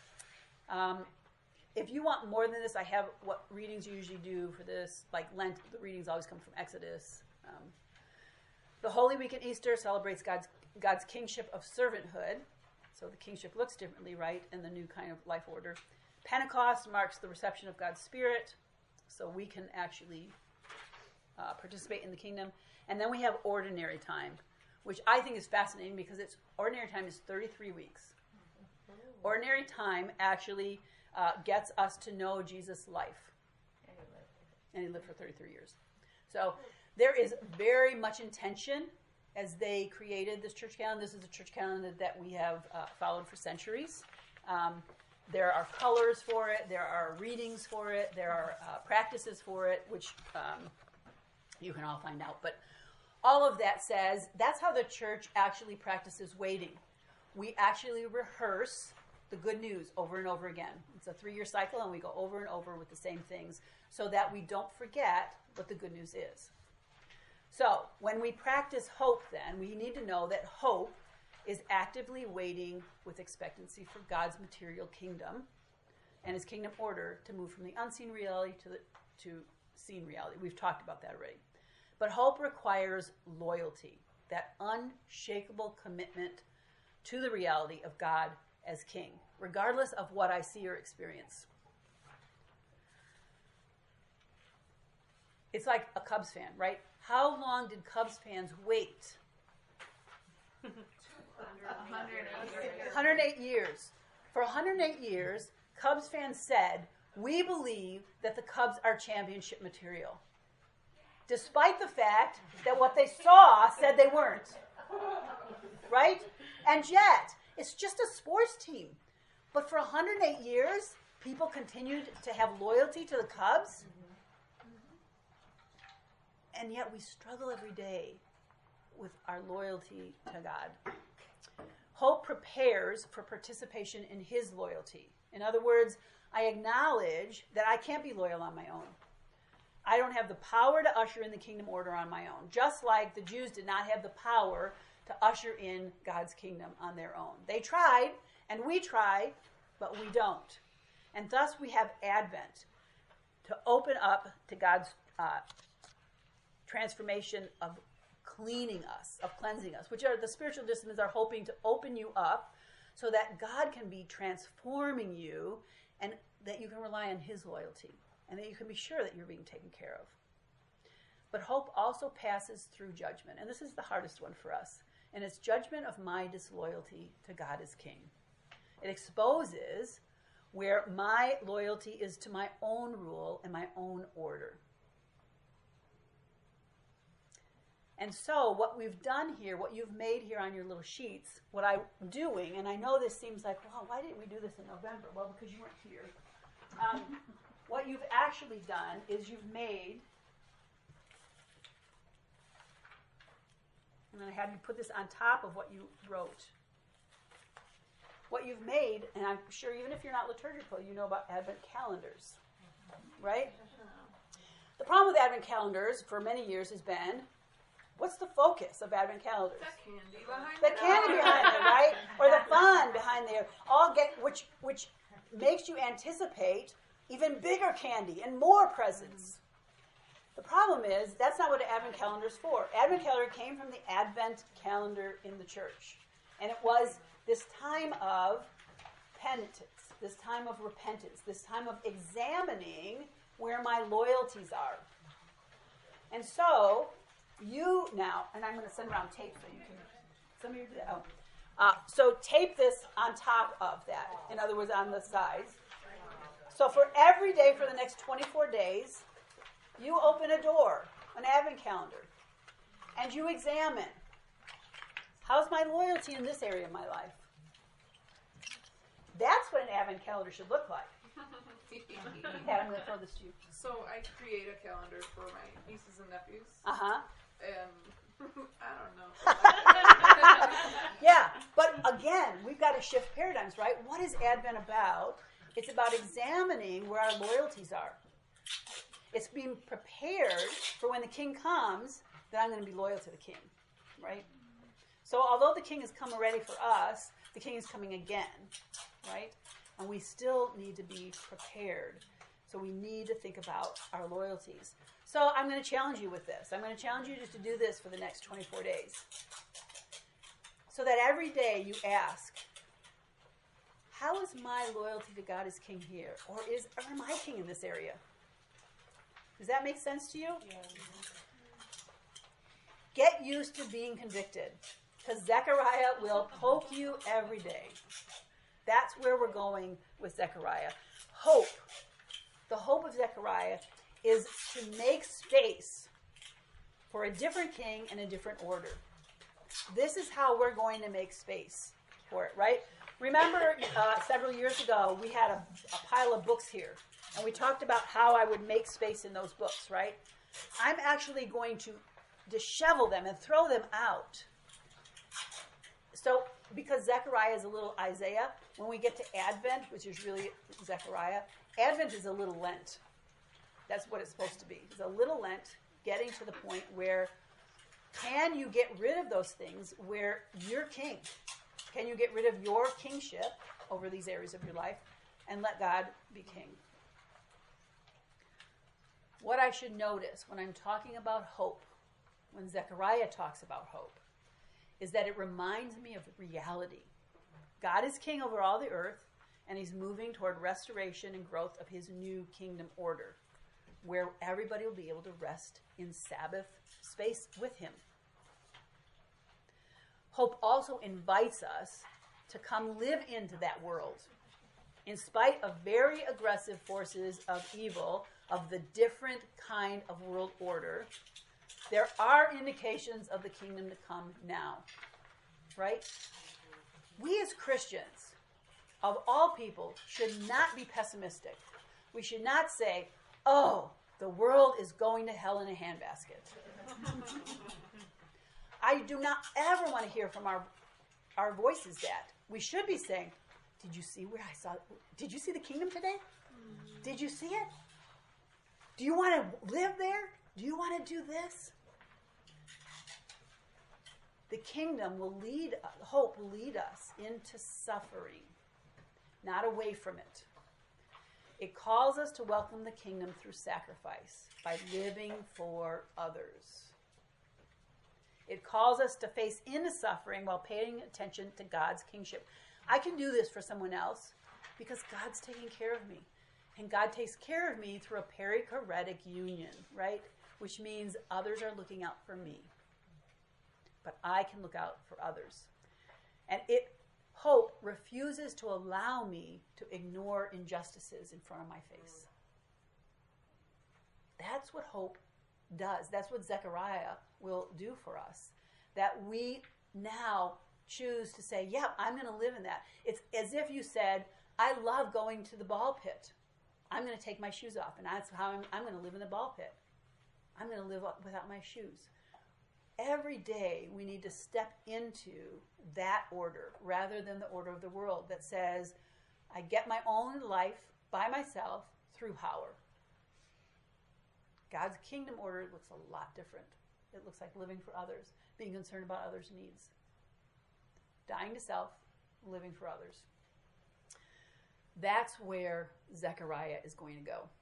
If you want more than this, I have what readings you usually do for this. Like Lent, the readings always come from Exodus. The Holy Week and Easter celebrates God's kingship of servanthood. So the kingship looks differently, right, in the new kind of life order. Pentecost marks the reception of God's Spirit, so we can actually participate in the kingdom. And then we have ordinary time, which I think is fascinating because ordinary time is 33 weeks. Ordinary time actually gets us to know Jesus' life. And he lived for 33 years. So there is very much intention as they created this church calendar. This is a church calendar that we have followed for centuries. There are colors for it. There are readings for it. There are practices for it, which you can all find out. But all of that says that's how the church actually practices waiting. We actually rehearse the good news over and over again. It's a 3-year cycle, and we go over and over with the same things so that we don't forget what the good news is. So when we practice hope, then, we need to know that hope is actively waiting with expectancy for God's material kingdom and his kingdom order to move from the unseen reality to seen reality. We've talked about that already. But hope requires loyalty. that unshakable commitment to the reality of God as king, regardless of what I see or experience. It's like a Cubs fan, right? How long did Cubs fans wait? 108 years. For 108 years, Cubs fans said, we believe that the Cubs are championship material. Despite the fact that what they saw said they weren't. Right? And yet, it's just a sports team. But for 108 years, people continued to have loyalty to the Cubs. And yet we struggle every day with our loyalty to God. Hope prepares for participation in his loyalty. In other words, I acknowledge that I can't be loyal on my own. I don't have the power to usher in the kingdom order on my own, just like the Jews did not have the power to usher in God's kingdom on their own. They tried, and we try, but we don't. And thus we have Advent to open up to God's transformation of cleaning us, of cleansing us, which are the spiritual disciplines are hoping to open you up so that God can be transforming you and that you can rely on his loyalty and that you can be sure that you're being taken care of. But hope also passes through judgment, and this is the hardest one for us, and it's judgment of my disloyalty to God as king. It exposes where my loyalty is to my own rule and my own order. And so what we've done here, what you've made here on your little sheets, what I'm doing, and I know this seems like, wow, why didn't we do this in November? Well, because you weren't here. What you've actually done is you've made, and I had you put this on top of what you wrote. What you've made, and I'm sure even if you're not liturgical, you know about Advent calendars, right? The problem with Advent calendars for many years has been, what's the focus of Advent calendars? That candy behind The candy behind it, right? Or the fun behind there. Which makes you anticipate even bigger candy and more presents. The problem is, that's not what an Advent calendar is for. Advent calendar came from the Advent calendar in the church. And it was this time of penitence, this time of repentance, this time of examining where my loyalties are. And so, you now, and I'm going to send around tape so you can, some of you do that. So tape this on top of that. In other words, on the sides. So for every day for the next 24 days, you open a door, an Advent calendar, and you examine, how's my loyalty in this area of my life? That's what an Advent calendar should look like. Pat, I'm going to throw this to you. So I create a calendar for my nieces and nephews. Uh-huh. And I don't know. Yeah, but again, we've got to shift paradigms, right? What is Advent about? It's about examining where our loyalties are. It's being prepared for when the king comes, that I'm going to be loyal to the king, right? So although the king has come already for us, the king is coming again, right? And we still need to be prepared. So we need to think about our loyalties. So I'm going to challenge you with this. I'm going to challenge you just to do this for the next 24 days. So that every day you ask, how is my loyalty to God as king here? Or am I king in this area? Does that make sense to you? Yeah. Get used to being convicted, because Zechariah will poke you every day. That's where we're going with Zechariah. Hope. The hope of Zechariah is to make space for a different king and a different order. This is how we're going to make space for it, right? Remember several years ago, we had a pile of books here, and we talked about how I would make space in those books, right? I'm actually going to dishevel them and throw them out. So, because Zechariah is a little Isaiah, when we get to Advent, which is really Zechariah, Advent is a little Lent. That's what it's supposed to be. It's a little Lent, getting to the point where can you get rid of those things where you're king? Can you get rid of your kingship over these areas of your life and let God be king? What I should notice when I'm talking about hope, when Zechariah talks about hope, is that it reminds me of reality. God is king over all the earth, and he's moving toward restoration and growth of his new kingdom order, where everybody will be able to rest in Sabbath space with him. Hope also invites us to come live into that world. In spite of very aggressive forces of evil, of the different kind of world order, there are indications of the kingdom to come now. Right? We as Christians, of all people, should not be pessimistic. We should not say, oh, the world is going to hell in a handbasket. I do not ever want to hear from our voices that. We should be saying, did you see did you see the kingdom today? Did you see it? Do you want to live there? Do you want to do this? The kingdom will lead, hope will lead us into suffering, not away from it. It calls us to welcome the kingdom through sacrifice, by living for others. It calls us to face into suffering while paying attention to God's kingship. I can do this for someone else because God's taking care of me. And God takes care of me through a perichoretic union, right? Which means others are looking out for me. But I can look out for others. And hope refuses to allow me to ignore injustices in front of my face. That's what hope does. That's what Zechariah will do for us. That we now choose to say, yeah, I'm going to live in that. It's as if you said, I love going to the ball pit. I'm going to take my shoes off, and that's how I'm going to live in the ball pit. I'm going to live without my shoes. Every day we need to step into that order rather than the order of the world that says, I get my own life by myself through power. God's kingdom order looks a lot different. It looks like living for others, being concerned about others' needs. Dying to self, living for others. That's where Zechariah is going to go.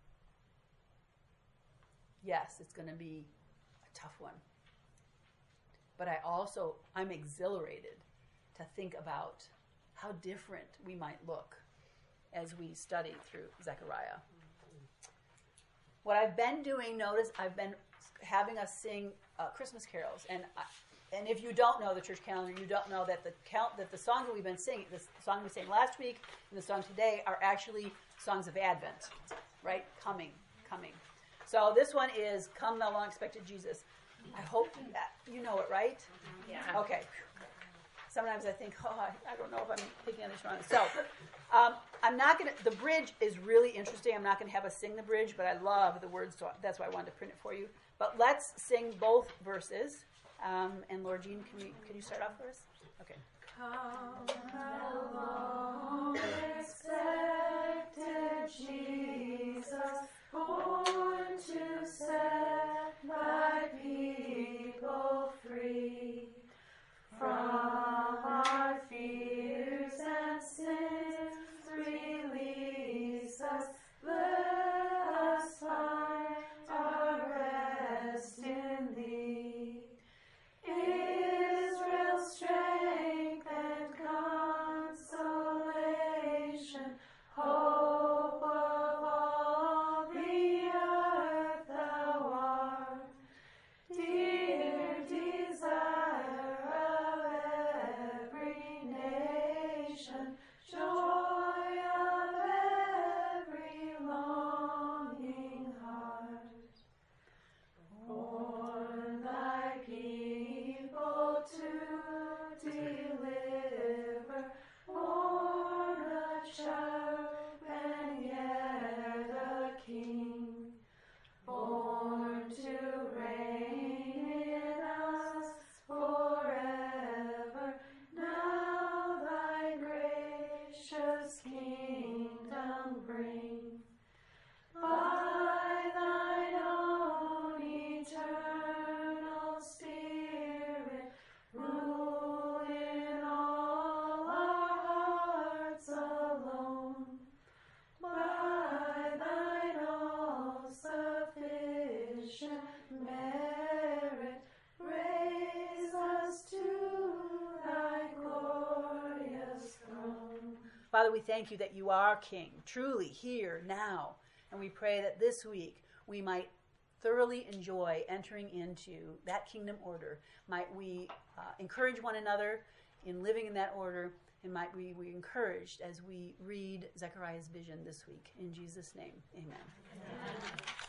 Yes, it's going to be a tough one. But I'm exhilarated to think about how different we might look as we study through Zechariah. What I've been doing, notice I've been having us sing Christmas carols. And if you don't know the church calendar, you don't know that the songs that we've been singing, the song we sang last week and the song today are actually songs of Advent, right? Coming. So this one is Come Thou Long Expected Jesus. I hope you know it, right? Yeah. Okay. Sometimes I think, I don't know if I'm picking on this wrong. So, I'm not going to, the bridge is really interesting. I'm not going to have us sing the bridge, but I love the words, so that's why I wanted to print it for you. But let's sing both verses. And Laura Jean, can you start off for us? Okay. Come, thou long expected Jesus, born to set thy people free from our fears and sins. Release us, let us find our rest in thee. Israel's strength and consolation, hope of all the earth Father, we thank you that you are King, truly here, now. And we pray that this week we might thoroughly enjoy entering into that kingdom order. Might we encourage one another in living in that order, and might we be encouraged as we read Zechariah's vision this week. In Jesus' name, amen.